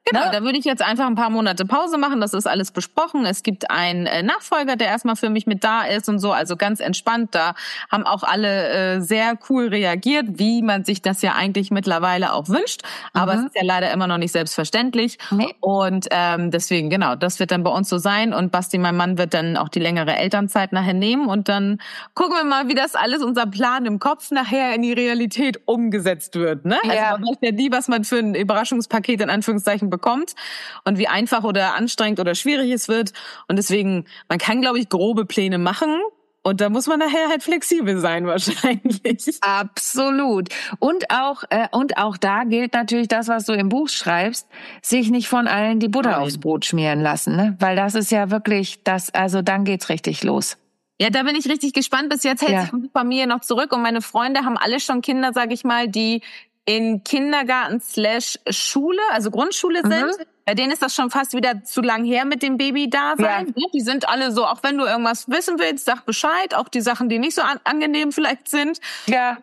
Genau, ja. Da würde ich jetzt einfach ein paar Monate Pause machen, das ist alles besprochen. Es gibt einen äh, Nachfolger, der erstmal für mich mit da ist und so, also ganz entspannt. Da haben auch alle äh, sehr cool reagiert, wie man sich das ja eigentlich mittlerweile auch wünscht. Aber mhm. es ist ja leider immer noch nicht selbstverständlich. Nee. Und ähm, deswegen, genau, das wird dann bei uns so sein. Und Basti, mein Mann, wird dann auch die längere Elternzeit nachher nehmen. Und dann gucken wir mal, wie das alles, unser Plan im Kopf, nachher in die Realität umgesetzt wird. Ne? Also ja. man weiß ja nie, was man für ein Überraschungspaket in Anführungszeichen bekommt und wie einfach oder anstrengend oder schwierig es wird. Und deswegen, man kann, glaube ich, grobe Pläne machen. Und da muss man nachher halt flexibel sein wahrscheinlich. Absolut. Und auch äh, und auch da gilt natürlich das, was du im Buch schreibst, sich nicht von allen die Butter Nein. aufs Brot schmieren lassen, ne? Weil das ist ja wirklich das, also dann geht's richtig los. Ja, da bin ich richtig gespannt. Bis jetzt hält ja. sich die Familie noch zurück und meine Freunde haben alle schon Kinder, sag ich mal, die in Kindergarten slash Schule, also Grundschule sind. Mhm. Bei denen ist das schon fast wieder zu lang her mit dem Baby-Dasein. Ja. Die sind alle so, auch wenn du irgendwas wissen willst, sag Bescheid. Auch die Sachen, die nicht so an- angenehm vielleicht sind. Ja.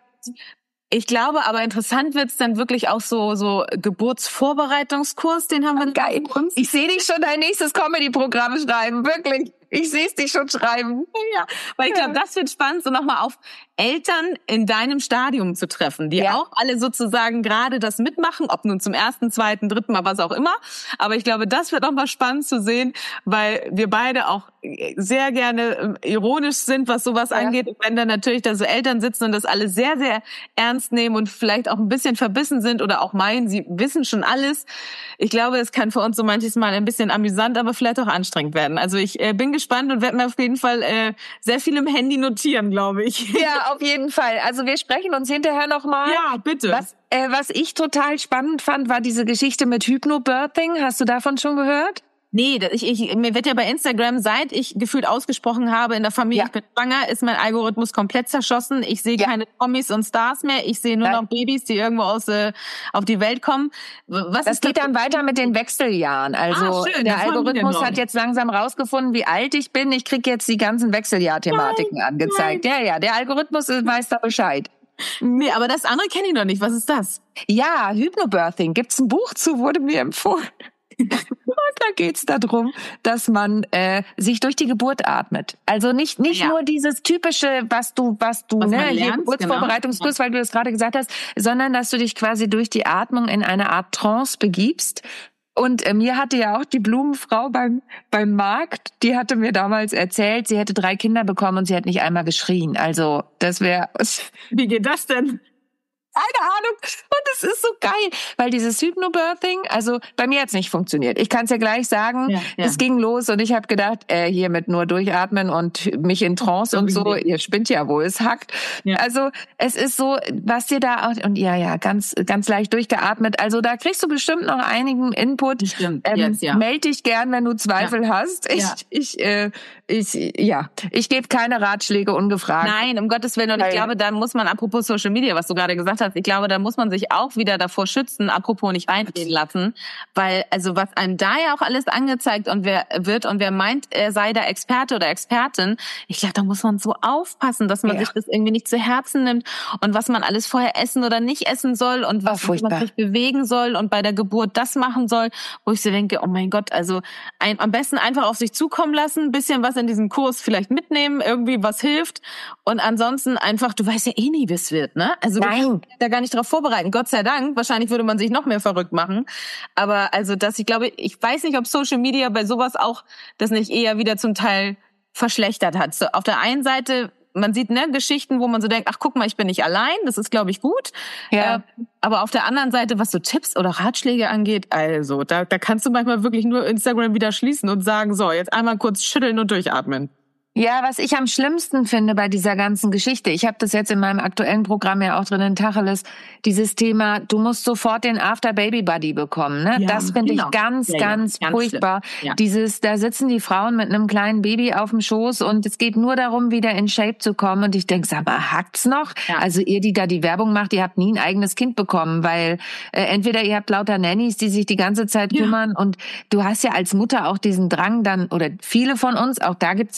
Ich glaube, aber interessant wird's dann wirklich auch so so Geburtsvorbereitungskurs, den haben wir geil. Ich sehe dich schon dein nächstes Comedy-Programm schreiben, wirklich. Ich sehe es dich schon schreiben. Ja, weil ich glaube, das wird spannend, so nochmal auf Eltern in deinem Stadium zu treffen, die ja. auch alle sozusagen gerade das mitmachen, ob nun zum ersten, zweiten, dritten Mal, was auch immer. Aber ich glaube, das wird nochmal spannend zu sehen, weil wir beide auch sehr gerne ironisch sind, was sowas ja. angeht. Und wenn dann natürlich da so Eltern sitzen und das alle sehr, sehr ernst nehmen und vielleicht auch ein bisschen verbissen sind oder auch meinen, sie wissen schon alles. Ich glaube, es kann für uns so manches Mal ein bisschen amüsant, aber vielleicht auch anstrengend werden. Also ich äh, bin gespannt und werde mir auf jeden Fall äh, sehr viel im Handy notieren, glaube ich. Ja, auf jeden Fall. Also wir sprechen uns hinterher nochmal. Ja, bitte. Was, äh, was ich total spannend fand, war diese Geschichte mit Hypnobirthing. Hast du davon schon gehört? Nee, ich, ich, mir wird ja bei Instagram, seit ich gefühlt ausgesprochen habe in der Familie, ja. ich bin schwanger, ist mein Algorithmus komplett zerschossen. Ich sehe ja. keine Promis und Stars mehr. Ich sehe nur Nein. noch Babys, die irgendwo aus äh, auf die Welt kommen. Was das geht das? Dann weiter mit den Wechseljahren. Also ah, schön, der Algorithmus hat jetzt langsam rausgefunden, wie alt ich bin. Ich krieg jetzt die ganzen Wechseljahr-Thematiken Nein. angezeigt. Nein. Ja, ja, der Algorithmus weiß da Bescheid. Nee, aber das andere kenne ich noch nicht. Was ist das? Ja, Hypnobirthing. Gibt's ein Buch zu, wurde mir empfohlen. Und da geht's darum, dass man äh, sich durch die Geburt atmet. Also nicht nicht ja. nur dieses typische, was du was du was ne hier Geburtsvorbereitungskurs, genau. weil du das gerade gesagt hast, sondern dass du dich quasi durch die Atmung in eine Art Trance begibst. Und äh, mir hatte ja auch die Blumenfrau beim beim Markt, die hatte mir damals erzählt, sie hätte drei Kinder bekommen und sie hat nicht einmal geschrien. Also das wäre. Wie geht das denn? Keine Ahnung. Und es ist so geil, weil dieses Hypnobirthing, also bei mir hat's nicht funktioniert. Ich kann's ja gleich sagen, ja, ja. es ging los und ich habe gedacht, äh, hier mit nur durchatmen und mich in Trance und so, ihr spinnt ja wohl, es hackt. Ja. Also es ist so, was dir da auch, und ja, ja, ganz ganz leicht durchgeatmet. Also da kriegst du bestimmt noch einigen Input. Stimmt. Ähm, Jetzt, ja. Meld dich gern, wenn du Zweifel ja. hast. Ich, ja. ich, äh, ich, ja, ich gebe keine Ratschläge ungefragt. Nein, um Gottes Willen. Und ich glaube, da muss man, apropos Social Media, was du gerade gesagt hast, ich glaube, da muss man sich auch wieder davor schützen, apropos nicht reinreden lassen, weil also was einem da ja auch alles angezeigt und wer wird und wer meint, er sei da Experte oder Expertin, ich glaube, da muss man so aufpassen, dass man ja. sich das irgendwie nicht zu Herzen nimmt und was man alles vorher essen oder nicht essen soll und was oh, man sich bewegen soll und bei der Geburt das machen soll, wo ich so denke, oh mein Gott, also ein, am besten einfach auf sich zukommen lassen, ein bisschen was in diesem Kurs vielleicht mitnehmen, irgendwie was hilft und ansonsten einfach, du weißt ja eh nie, wie es wird, ne? Also Nein. du kannst da gar nicht drauf vorbereiten. Gott sei Dank. Wahrscheinlich würde man sich noch mehr verrückt machen. Aber also, dass ich glaube, ich weiß nicht, ob Social Media bei sowas auch das nicht eher wieder zum Teil verschlechtert hat. So, auf der einen Seite, man sieht ne Geschichten, wo man so denkt, ach guck mal, ich bin nicht allein. Das ist, glaube ich, gut. Ja. Äh, aber auf der anderen Seite, was so Tipps oder Ratschläge angeht, also da, da kannst du manchmal wirklich nur Instagram wieder schließen und sagen, so, jetzt einmal kurz schütteln und durchatmen. Ja, was ich am schlimmsten finde bei dieser ganzen Geschichte, ich habe das jetzt in meinem aktuellen Programm ja auch drin in Tacheles, dieses Thema, du musst sofort den After-Baby-Buddy bekommen. Ne? Ja, das finde genau. ich ganz, ja, ganz, ja, ganz furchtbar. Ja. Dieses, da sitzen die Frauen mit einem kleinen Baby auf dem Schoß und es geht nur darum, wieder in Shape zu kommen. Und ich denke, sag mal, hackt's noch? Ja. Also ihr, die da die Werbung macht, ihr habt nie ein eigenes Kind bekommen, weil äh, entweder ihr habt lauter Nannies, die sich die ganze Zeit kümmern ja. und du hast ja als Mutter auch diesen Drang dann, oder viele von uns, auch da gibt's natürlich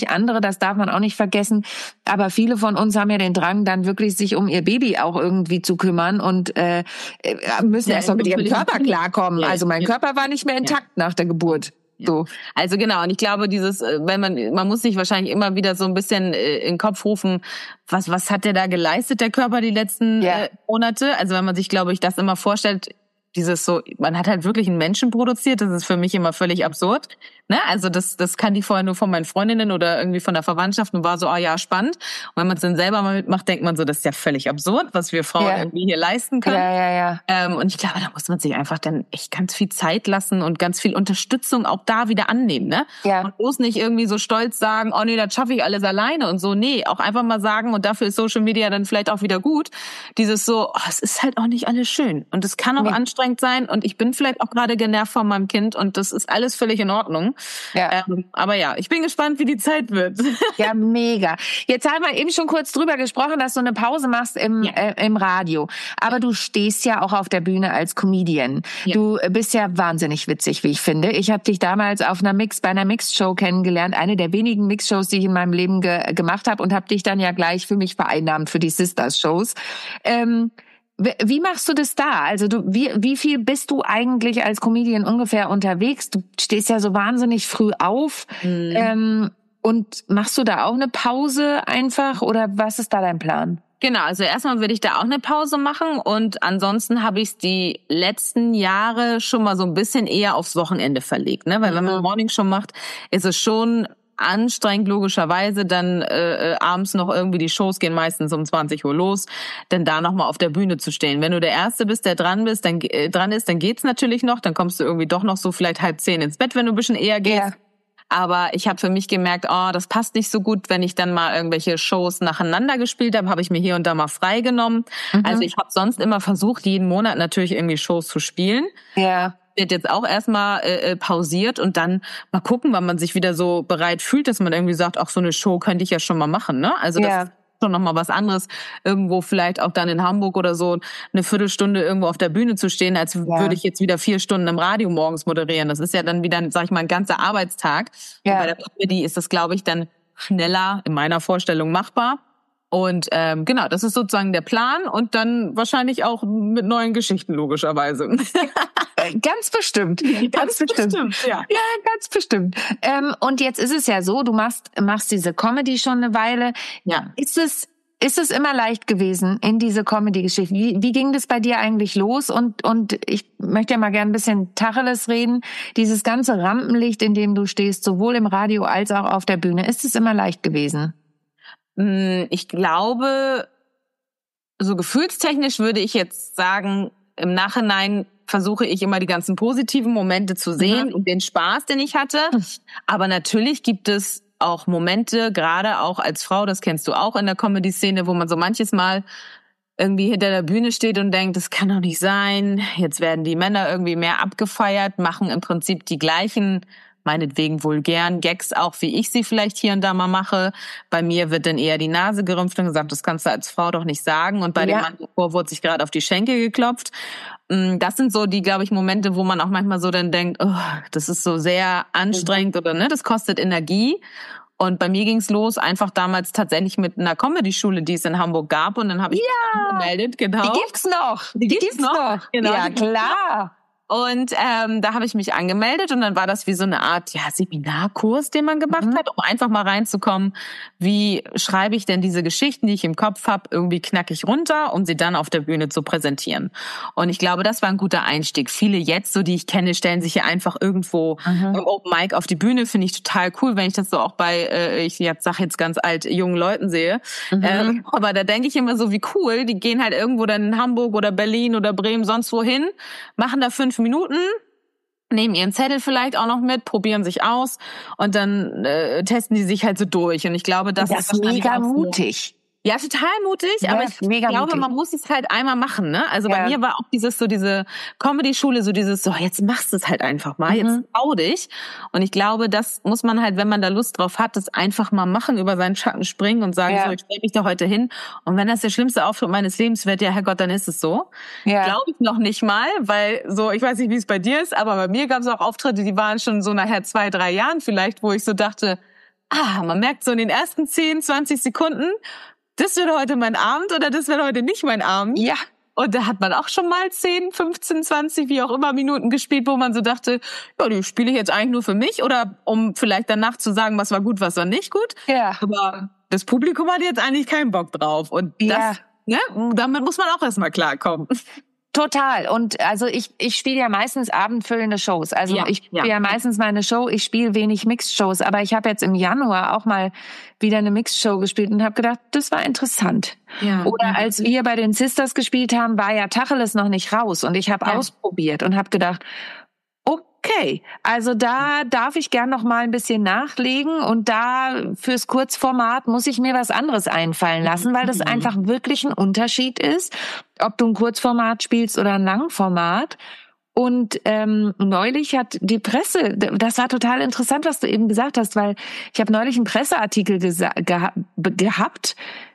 natürlich andere, das darf man auch nicht vergessen. Aber viele von uns haben ja den Drang, dann wirklich sich um ihr Baby auch irgendwie zu kümmern und äh, müssen ja, erst mal mit ihrem Körper klarkommen. Ja, also mein ja. Körper war nicht mehr intakt ja. nach der Geburt. So. Also genau, und ich glaube, dieses, wenn man, man muss sich wahrscheinlich immer wieder so ein bisschen äh, in den Kopf rufen, was, was hat der da geleistet, der Körper, die letzten ja. äh, Monate? Also wenn man sich, glaube ich, das immer vorstellt, dieses so, man hat halt wirklich einen Menschen produziert, das ist für mich immer völlig absurd. Ne? Also das das kannte ich vorher nur von meinen Freundinnen oder irgendwie von der Verwandtschaft und war so, oh ja, spannend. Und wenn man es dann selber mal mitmacht, denkt man so, das ist ja völlig absurd, was wir Frauen ja. irgendwie hier leisten können. Ja, ja, ja. Ähm, und ich glaube, da muss man sich einfach dann echt ganz viel Zeit lassen und ganz viel Unterstützung auch da wieder annehmen. Ne? Ja. Und bloß nicht irgendwie so stolz sagen, oh nee, das schaffe ich alles alleine und so. Nee, auch einfach mal sagen, und dafür ist Social Media dann vielleicht auch wieder gut, dieses so, oh, es ist halt auch nicht alles schön. Und es kann auch nee. anstrengend sein und ich bin vielleicht auch gerade genervt von meinem Kind und das ist alles völlig in Ordnung. Ja. Ähm, aber ja, ich bin gespannt, wie die Zeit wird. Ja, mega. Jetzt haben wir eben schon kurz drüber gesprochen, dass du eine Pause machst im, ja. äh, im Radio. Aber du stehst ja auch auf der Bühne als Comedian. Ja. Du bist ja wahnsinnig witzig, wie ich finde. Ich habe dich damals auf einer Mix, bei einer Mixed-Show kennengelernt, eine der wenigen Mixed-Shows, die ich in meinem Leben ge- gemacht habe und habe dich dann ja gleich für mich vereinnahmt für die Sisters-Shows. Ähm, Wie machst du das da? Also du, wie, wie viel bist du eigentlich als Comedian ungefähr unterwegs? Du stehst ja so wahnsinnig früh auf. Mhm. Ähm, und machst du da auch eine Pause einfach oder was ist da dein Plan? Genau, also erstmal würde ich da auch eine Pause machen und ansonsten habe ich es die letzten Jahre schon mal so ein bisschen eher aufs Wochenende verlegt, ne? Weil mhm. wenn man Morningshow macht, ist es schon anstrengend logischerweise, dann äh, abends noch irgendwie, die Shows gehen meistens um zwanzig Uhr los, dann da nochmal auf der Bühne zu stehen. Wenn du der Erste bist, der dran bist, dann äh, dran ist, dann geht's natürlich noch, dann kommst du irgendwie doch noch so vielleicht halb zehn ins Bett, wenn du ein bisschen eher gehst. Ja. Aber ich habe für mich gemerkt, oh, das passt nicht so gut, wenn ich dann mal irgendwelche Shows nacheinander gespielt habe, habe ich mir hier und da mal freigenommen. Mhm. Also ich habe sonst immer versucht, jeden Monat natürlich irgendwie Shows zu spielen. Ja. Wird jetzt auch erstmal äh, pausiert und dann mal gucken, wann man sich wieder so bereit fühlt, dass man irgendwie sagt, ach, so eine Show könnte ich ja schon mal machen, ne? Also das ja. ist schon nochmal was anderes, irgendwo vielleicht auch dann in Hamburg oder so eine Viertelstunde irgendwo auf der Bühne zu stehen, als ja. würde ich jetzt wieder vier Stunden im Radio morgens moderieren. Das ist ja dann wieder, sag ich mal, ein ganzer Arbeitstag. Ja. Und bei der Comedy ist das, glaube ich, dann schneller in meiner Vorstellung machbar. Und ähm, genau, das ist sozusagen der Plan und dann wahrscheinlich auch mit neuen Geschichten logischerweise. Ganz bestimmt, ganz, ganz bestimmt. bestimmt ja. ja, ganz bestimmt. Ähm, und jetzt ist es ja so, du machst machst diese Comedy schon eine Weile. Ja. Ist es ist es immer leicht gewesen in diese Comedy-Geschichte? Wie, wie ging das bei dir eigentlich los? Und und ich möchte ja mal gerne ein bisschen Tacheles reden. Dieses ganze Rampenlicht, in dem du stehst, sowohl im Radio als auch auf der Bühne, ist es immer leicht gewesen? Ich glaube, so gefühlstechnisch würde ich jetzt sagen, im Nachhinein versuche ich immer die ganzen positiven Momente zu sehen mhm. und den Spaß, den ich hatte. Aber natürlich gibt es auch Momente, gerade auch als Frau, das kennst du auch in der Comedy-Szene, wo man so manches Mal irgendwie hinter der Bühne steht und denkt, das kann doch nicht sein. Jetzt werden die Männer irgendwie mehr abgefeiert, machen im Prinzip die gleichen, meinetwegen vulgären Gags auch, wie ich sie vielleicht hier und da mal mache. Bei mir wird dann eher die Nase gerümpft und gesagt, das kannst du als Frau doch nicht sagen. Und bei ja. dem Mann davor wurde sich gerade auf die Schenkel geklopft. Das sind so die, glaube ich, Momente, wo man auch manchmal so dann denkt, oh, das ist so sehr anstrengend mhm. oder ne, das kostet Energie. Und bei mir ging's los, einfach damals tatsächlich mit einer Comedy-Schule, die es in Hamburg gab. Und dann habe ich ja. mich angemeldet, genau. Die gibt's noch. Die, die gibt's, gibt's noch. noch. Genau, ja, klar. Und ähm, da habe ich mich angemeldet und dann war das wie so eine Art ja Seminarkurs, den man gemacht mhm. hat, um einfach mal reinzukommen, wie schreibe ich denn diese Geschichten, die ich im Kopf habe, irgendwie knackig runter, um sie dann auf der Bühne zu präsentieren. Und ich glaube, das war ein guter Einstieg. Viele jetzt, so die ich kenne, stellen sich ja einfach irgendwo mhm. im Open Mic auf die Bühne. Finde ich total cool, wenn ich das so auch bei, äh, ich jetzt sag jetzt ganz alt, jungen Leuten sehe. Mhm. Ähm, aber da denke ich immer so, wie cool, die gehen halt irgendwo dann in Hamburg oder Berlin oder Bremen, sonst wohin, machen da fünf Minuten, nehmen ihren Zettel vielleicht auch noch mit, probieren sich aus und dann äh, testen die sich halt so durch. Und ich glaube, das, das ist mega mutig. Ja, total mutig, ja, aber ich glaube, mutig. Man muss es halt einmal machen, ne? Also ja. bei mir war auch dieses so diese Comedy-Schule, so dieses so, jetzt machst du es halt einfach mal, mhm. jetzt trau dich. Und ich glaube, das muss man halt, wenn man da Lust drauf hat, das einfach mal machen, über seinen Schatten springen und sagen, ja. so, ich stelle mich da heute hin. Und wenn das der schlimmste Auftritt meines Lebens wird, ja, Herrgott, dann ist es so. Ja. Glaube ich noch nicht mal, weil so, ich weiß nicht, wie es bei dir ist, aber bei mir gab es auch Auftritte, die waren schon so nachher zwei, drei Jahren vielleicht, wo ich so dachte, ah, man merkt so in den ersten zehn, zwanzig Sekunden, das wird heute mein Abend oder das wird heute nicht mein Abend. Ja. Und da hat man auch schon mal zehn, fünfzehn, zwanzig, wie auch immer Minuten gespielt, wo man so dachte, ja, die spiele ich jetzt eigentlich nur für mich oder um vielleicht danach zu sagen, was war gut, was war nicht gut. Ja. Aber das Publikum hat jetzt eigentlich keinen Bock drauf. Und ja. das, ne, damit muss man auch erstmal klarkommen. Total. Und also ich ich spiele ja meistens abendfüllende Shows. Also ja, ich spiele ja. ja meistens meine Show. Ich spiele wenig Mixed-Shows. Aber ich habe jetzt im Januar auch mal wieder eine Mixed-Show gespielt und habe gedacht, das war interessant. Ja. Oder als wir bei den Sisters gespielt haben, war ja Tacheles noch nicht raus. Und ich habe ja. ausprobiert und habe gedacht, okay, also da darf ich gern noch mal ein bisschen nachlegen und da fürs Kurzformat muss ich mir was anderes einfallen lassen, weil das einfach wirklich ein Unterschied ist, ob du ein Kurzformat spielst oder ein Langformat. Und ähm, neulich hat die Presse, das war total interessant, was du eben gesagt hast, weil ich habe neulich einen Presseartikel gesa- geha- gehabt,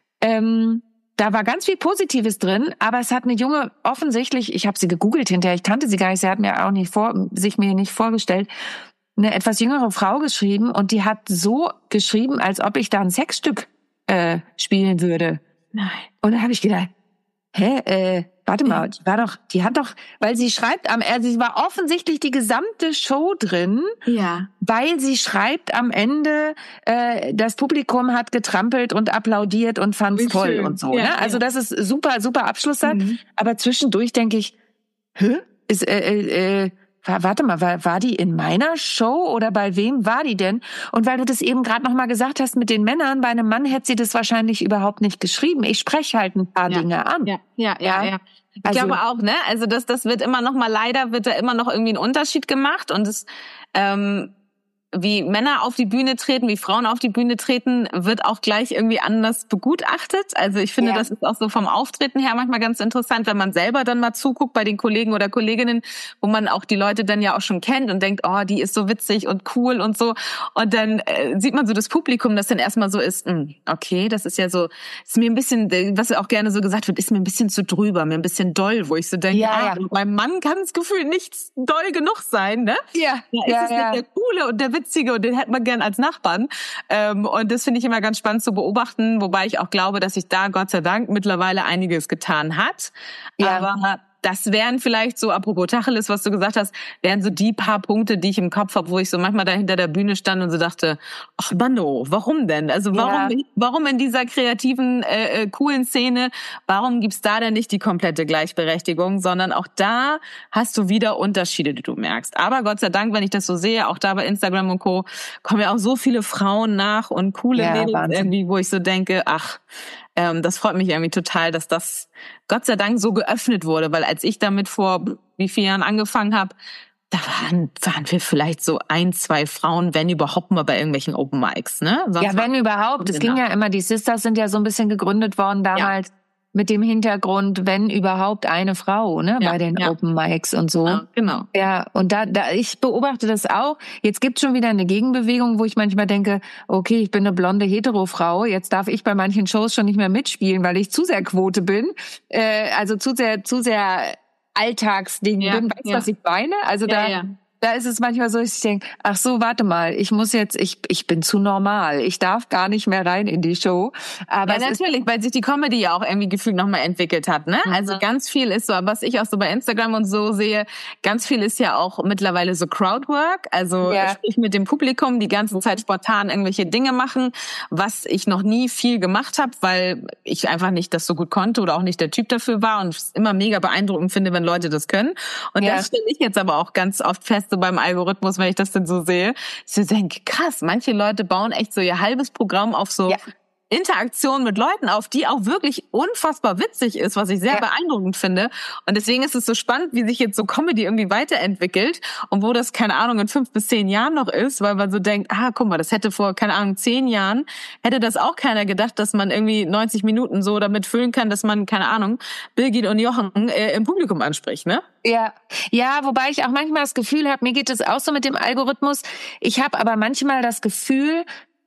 ähm, da war ganz viel Positives drin, aber es hat eine junge, offensichtlich, ich habe sie gegoogelt hinterher, ich kannte sie gar nicht, sie hat mir auch nicht vor, sich mir nicht vorgestellt, eine etwas jüngere Frau geschrieben und die hat so geschrieben, als ob ich da ein Sexstück äh, spielen würde. Nein. Und da habe ich gedacht, hä, äh, warte mal, die war doch, die hat doch, weil sie schreibt am, also sie war offensichtlich die gesamte Show drin, ja, weil sie schreibt am Ende, äh, das Publikum hat getrampelt und applaudiert und fand's toll und so. Ja, ne? Also ja. Das ist super, super Abschlusssatz. Mhm. Aber zwischendurch denke ich, hä, ist, äh, äh, äh, warte mal, war, war die in meiner Show oder bei wem war die denn? Und weil du das eben gerade noch mal gesagt hast mit den Männern, bei einem Mann hätte sie das wahrscheinlich überhaupt nicht geschrieben. Ich spreche halt ein paar ja. Dinge an. Ja, ja, ja, ja. Ich also, glaube auch, ne? Also das, das wird immer noch mal, leider wird da immer noch irgendwie ein Unterschied gemacht und es, ähm, wie Männer auf die Bühne treten, wie Frauen auf die Bühne treten, wird auch gleich irgendwie anders begutachtet. Also ich finde, ja. das ist auch so vom Auftreten her manchmal ganz interessant, wenn man selber dann mal zuguckt bei den Kollegen oder Kolleginnen, wo man auch die Leute dann ja auch schon kennt und denkt, oh, die ist so witzig und cool und so. Und dann äh, sieht man so das Publikum, das dann erstmal so ist, mh, okay, das ist ja so, ist mir ein bisschen, was auch gerne so gesagt wird, ist mir ein bisschen zu drüber, mir ein bisschen doll, wo ich so denke, ja, ah, ja. beim Mann kann das Gefühl nicht doll genug sein, ne? Ja, ja, ja, ist es ja. der Coole und der Witzige und den hätte man gern als Nachbarn. Ähm, und das finde ich immer ganz spannend zu beobachten, wobei ich auch glaube, dass sich da Gott sei Dank mittlerweile einiges getan hat. Ja. Aber das wären vielleicht so, apropos Tacheles, was du gesagt hast, wären so die paar Punkte, die ich im Kopf habe, wo ich so manchmal da hinter der Bühne stand und so dachte, ach Mano, warum denn? Also warum ja. warum in dieser kreativen, äh, coolen Szene, warum gibt's da denn nicht die komplette Gleichberechtigung, sondern auch da hast du wieder Unterschiede, die du merkst. Aber Gott sei Dank, wenn ich das so sehe, auch da bei Instagram und Co., kommen ja auch so viele Frauen nach und coole ja, Mädels Wahnsinn. irgendwie, wo ich so denke, ach, Ähm, das freut mich irgendwie total, dass das Gott sei Dank so geöffnet wurde, weil als ich damit vor wie vielen Jahren angefangen habe, da waren, waren wir vielleicht so ein, zwei Frauen, wenn überhaupt mal bei irgendwelchen Open Mics, ne? Sonst ja, wenn überhaupt. Es ging ja immer, die Sisters sind ja so ein bisschen gegründet worden damals. Ja. Mit dem Hintergrund, wenn überhaupt eine Frau, ne, ja, bei den ja. Open Mics und so. Ja, genau. Ja, und da, da, ich beobachte das auch. Jetzt gibt's schon wieder eine Gegenbewegung, wo ich manchmal denke, okay, ich bin eine blonde Hetero-Frau, jetzt darf ich bei manchen Shows schon nicht mehr mitspielen, weil ich zu sehr Quote bin, äh, also zu sehr, zu sehr Alltagsding ja, bin. Weißt du, ja. was ich meine? Also ja, da, ja. da ist es manchmal so, dass ich denke, ach so, warte mal, ich muss jetzt, ich ich bin zu normal, ich darf gar nicht mehr rein in die Show. Aber ja, natürlich, weil sich die Comedy ja auch irgendwie gefühlt nochmal entwickelt hat, ne? Mhm. Also ganz viel ist so, was ich auch so bei Instagram und so sehe, ganz viel ist ja auch mittlerweile so Crowdwork, also ja. sprich mit dem Publikum die ganze Zeit spontan irgendwelche Dinge machen, was ich noch nie viel gemacht habe, weil ich einfach nicht das so gut konnte oder auch nicht der Typ dafür war und es immer mega beeindruckend finde, wenn Leute das können. Und ja. das stelle ich jetzt aber auch ganz oft fest, so beim Algorithmus, wenn ich das denn so sehe, ich denke, krass, manche Leute bauen echt so ihr halbes Programm auf so ja. Interaktion mit Leuten auf, die auch wirklich unfassbar witzig ist, was ich sehr ja. beeindruckend finde. Und deswegen ist es so spannend, wie sich jetzt so Comedy irgendwie weiterentwickelt und wo das, keine Ahnung, in fünf bis zehn Jahren noch ist, weil man so denkt, ah, guck mal, das hätte vor, keine Ahnung, zehn Jahren, hätte das auch keiner gedacht, dass man irgendwie neunzig Minuten so damit füllen kann, dass man, keine Ahnung, Birgit und Jochen äh, im Publikum anspricht, ne? Ja, ja, wobei ich auch manchmal das Gefühl habe, mir geht es auch so mit dem Algorithmus. Ich habe aber manchmal das Gefühl,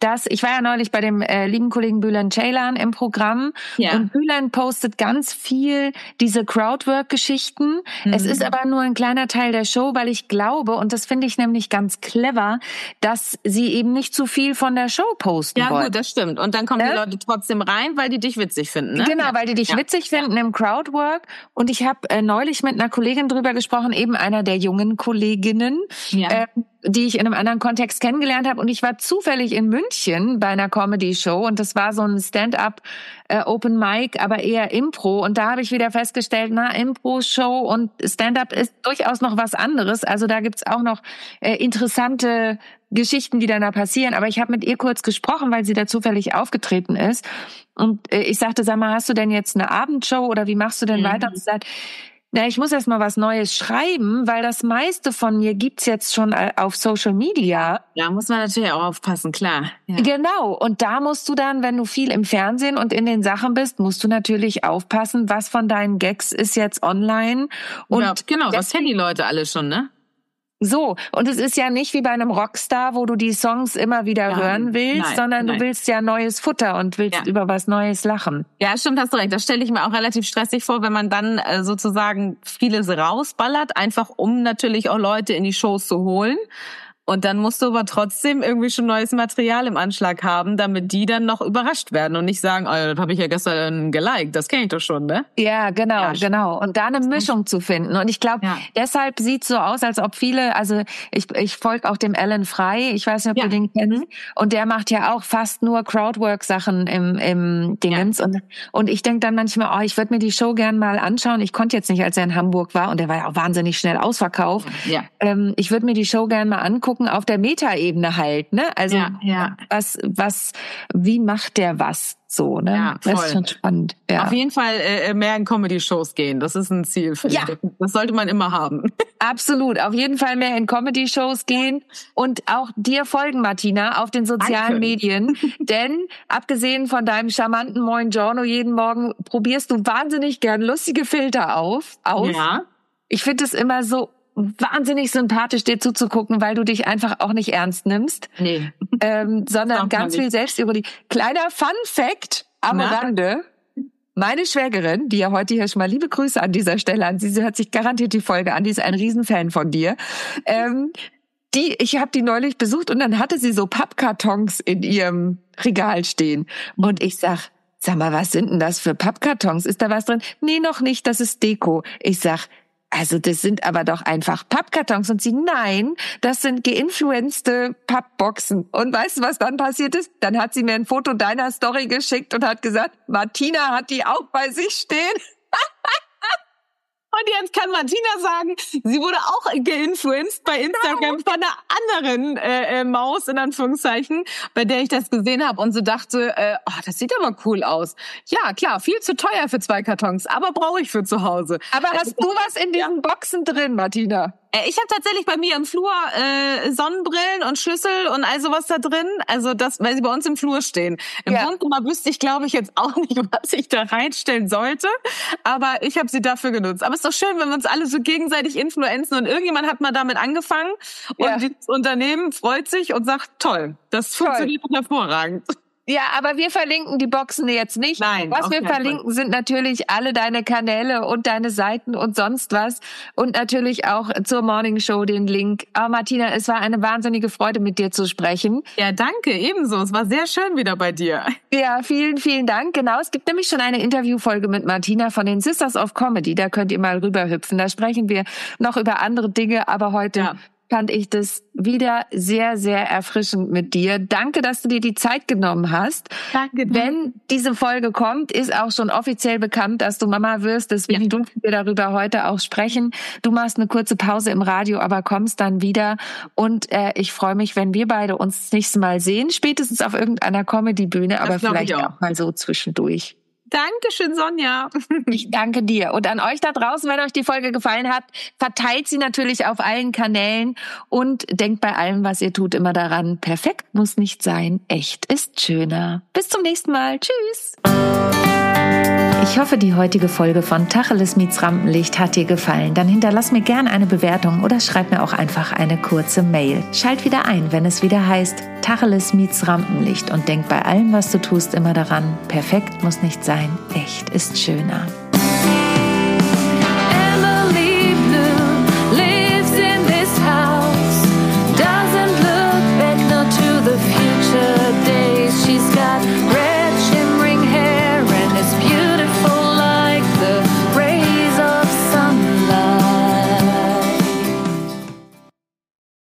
dass ich war ja neulich bei dem äh, lieben Kollegen Bülent Ceylan im Programm ja. und Bülent postet ganz viel diese Crowdwork-Geschichten. Mhm. Es ist aber nur ein kleiner Teil der Show, weil ich glaube, und das finde ich nämlich ganz clever, dass sie eben nicht zu viel von der Show posten ja, wollen. Ja gut, das stimmt. Und dann kommen ne? die Leute trotzdem rein, weil die dich witzig finden. Ne? Genau, weil die dich ja. witzig finden im Crowdwork. Und ich habe äh, neulich mit einer Kollegin drüber gesprochen, eben einer der jungen Kolleginnen, ja. äh, die ich in einem anderen Kontext kennengelernt habe. Und ich war zufällig in München bei einer Comedy-Show und das war so ein Stand-up äh, Open Mic, aber eher Impro. Und da habe ich wieder festgestellt, na, Impro-Show und Stand-up ist durchaus noch was anderes. Also da gibt's auch noch äh, interessante Geschichten, die dann da passieren. Aber ich habe mit ihr kurz gesprochen, weil sie da zufällig aufgetreten ist. Und äh, ich sagte, sag mal, hast du denn jetzt eine Abendshow oder wie machst du denn mhm. weiter? Und sie sagt, na, ich muss erst mal was Neues schreiben, weil das meiste von mir gibt's jetzt schon auf Social Media. Da muss man natürlich auch aufpassen, klar. Ja. Genau. Und da musst du dann, wenn du viel im Fernsehen und in den Sachen bist, musst du natürlich aufpassen, was von deinen Gags ist jetzt online. Und ja, genau, das kennen die Leute alle schon, ne? So, und es ist ja nicht wie bei einem Rockstar, wo du die Songs immer wieder ja, hören willst, nein, sondern nein. du willst ja neues Futter und willst ja. über was Neues lachen. Ja, stimmt, hast du recht. Das stelle ich mir auch relativ stressig vor, wenn man dann äh, sozusagen vieles rausballert, einfach um natürlich auch Leute in die Shows zu holen. Und dann musst du aber trotzdem irgendwie schon neues Material im Anschlag haben, damit die dann noch überrascht werden und nicht sagen, oh, das habe ich ja gestern geliked, das kenne ich doch schon, ne? Ja, genau, ja, genau. Und da eine Mischung zu finden. Und ich glaube, ja. deshalb sieht's so aus, als ob viele, also ich ich folge auch dem Alan Frey, ich weiß nicht, ob ja. du den kennst, und der macht ja auch fast nur Crowdwork-Sachen im im Dingens. Ja. Und und ich denke dann manchmal, oh, ich würde mir die Show gern mal anschauen. Ich konnte jetzt nicht, als er in Hamburg war, und der war ja auch wahnsinnig schnell ausverkauft. Ja. Ähm, ich würde mir die Show gern mal angucken, auf der Metaebene halt, ne? Also ja, ja. was, was, wie macht der was so, ne? Ja, voll. Das ist schon spannend. Ja. Auf jeden Fall äh, mehr in Comedy-Shows gehen. Das ist ein Ziel für dich. Ja. Das sollte man immer haben. Absolut. Auf jeden Fall mehr in Comedy-Shows gehen und auch dir folgen, Martina, auf den sozialen Danke. Medien. Denn abgesehen von deinem charmanten Moin Giorno jeden Morgen probierst du wahnsinnig gern lustige Filter auf. auf. Ja. Ich finde es immer so wahnsinnig sympathisch, dir zuzugucken, weil du dich einfach auch nicht ernst nimmst. Nee. Ähm, sondern ganz viel Selbstironie. Kleiner Fun-Fact am Na? Rande. Meine Schwägerin, die ja heute hier schon mal liebe Grüße an dieser Stelle an, sie hört sich garantiert die Folge an, die ist ein Riesenfan von dir. Ähm, die, ich habe die neulich besucht und dann hatte sie so Pappkartons in ihrem Regal stehen. Und ich sag, sag mal, was sind denn das für Pappkartons? Ist da was drin? Nee, noch nicht, das ist Deko. Ich sag, also das sind aber doch einfach Pappkartons. Und sie, nein, das sind geinfluenzte Pappboxen. Und weißt du, was dann passiert ist? Dann hat sie mir ein Foto deiner Story geschickt und hat gesagt, Martina hat die auch bei sich stehen. Und jetzt kann Martina sagen, sie wurde auch geinfluenced bei Instagram von einer anderen äh, äh, Maus, in Anführungszeichen, bei der ich das gesehen habe und so dachte, äh, oh, das sieht aber cool aus. Ja, klar, viel zu teuer für zwei Kartons, aber brauche ich für zu Hause. Aber hast also, du was in diesen ja. Boxen drin, Martina? Ich habe tatsächlich bei mir im Flur äh, Sonnenbrillen und Schlüssel und all sowas da drin. Also das, weil sie bei uns im Flur stehen. Im ja. Wohnzimmer wüsste ich, glaube ich, jetzt auch nicht, was ich da reinstellen sollte. Aber ich habe sie dafür genutzt. Aber es ist doch schön, wenn wir uns alle so gegenseitig influenzen und irgendjemand hat mal damit angefangen und ja. das Unternehmen freut sich und sagt, toll, das toll. Funktioniert hervorragend. Ja, aber wir verlinken die Boxen jetzt nicht. Nein, was wir verlinken, Fall. sind natürlich alle deine Kanäle und deine Seiten und sonst was. Und natürlich auch zur Morning Show den Link. Aber Martina, es war eine wahnsinnige Freude, mit dir zu sprechen. Ja, danke, ebenso. Es war sehr schön wieder bei dir. Ja, vielen, vielen Dank. Genau, es gibt nämlich schon eine Interviewfolge mit Martina von den Sisters of Comedy. Da könnt ihr mal rüberhüpfen. Da sprechen wir noch über andere Dinge, aber heute... Ja. fand ich das wieder sehr, sehr erfrischend mit dir. Danke, dass du dir die Zeit genommen hast. Danke. Wenn diese Folge kommt, ist auch schon offiziell bekannt, dass du Mama wirst. Deswegen ja. durften wir darüber heute auch sprechen. Du machst eine kurze Pause im Radio, aber kommst dann wieder. Und äh, ich freue mich, wenn wir beide uns das nächste Mal sehen. Spätestens auf irgendeiner Comedy-Bühne, aber vielleicht auch. auch mal so zwischendurch. Dankeschön, Sonja. Ich danke dir. Und an euch da draußen, wenn euch die Folge gefallen hat, verteilt sie natürlich auf allen Kanälen und denkt bei allem, was ihr tut, immer daran, perfekt muss nicht sein, echt ist schöner. Bis zum nächsten Mal. Tschüss. Ich hoffe, die heutige Folge von Tacheles meets Rampenlicht hat dir gefallen. Dann hinterlass mir gerne eine Bewertung oder schreib mir auch einfach eine kurze Mail. Schalt wieder ein, wenn es wieder heißt Tacheles meets Rampenlicht und denk bei allem, was du tust, immer daran, perfekt muss nicht sein, echt ist schöner.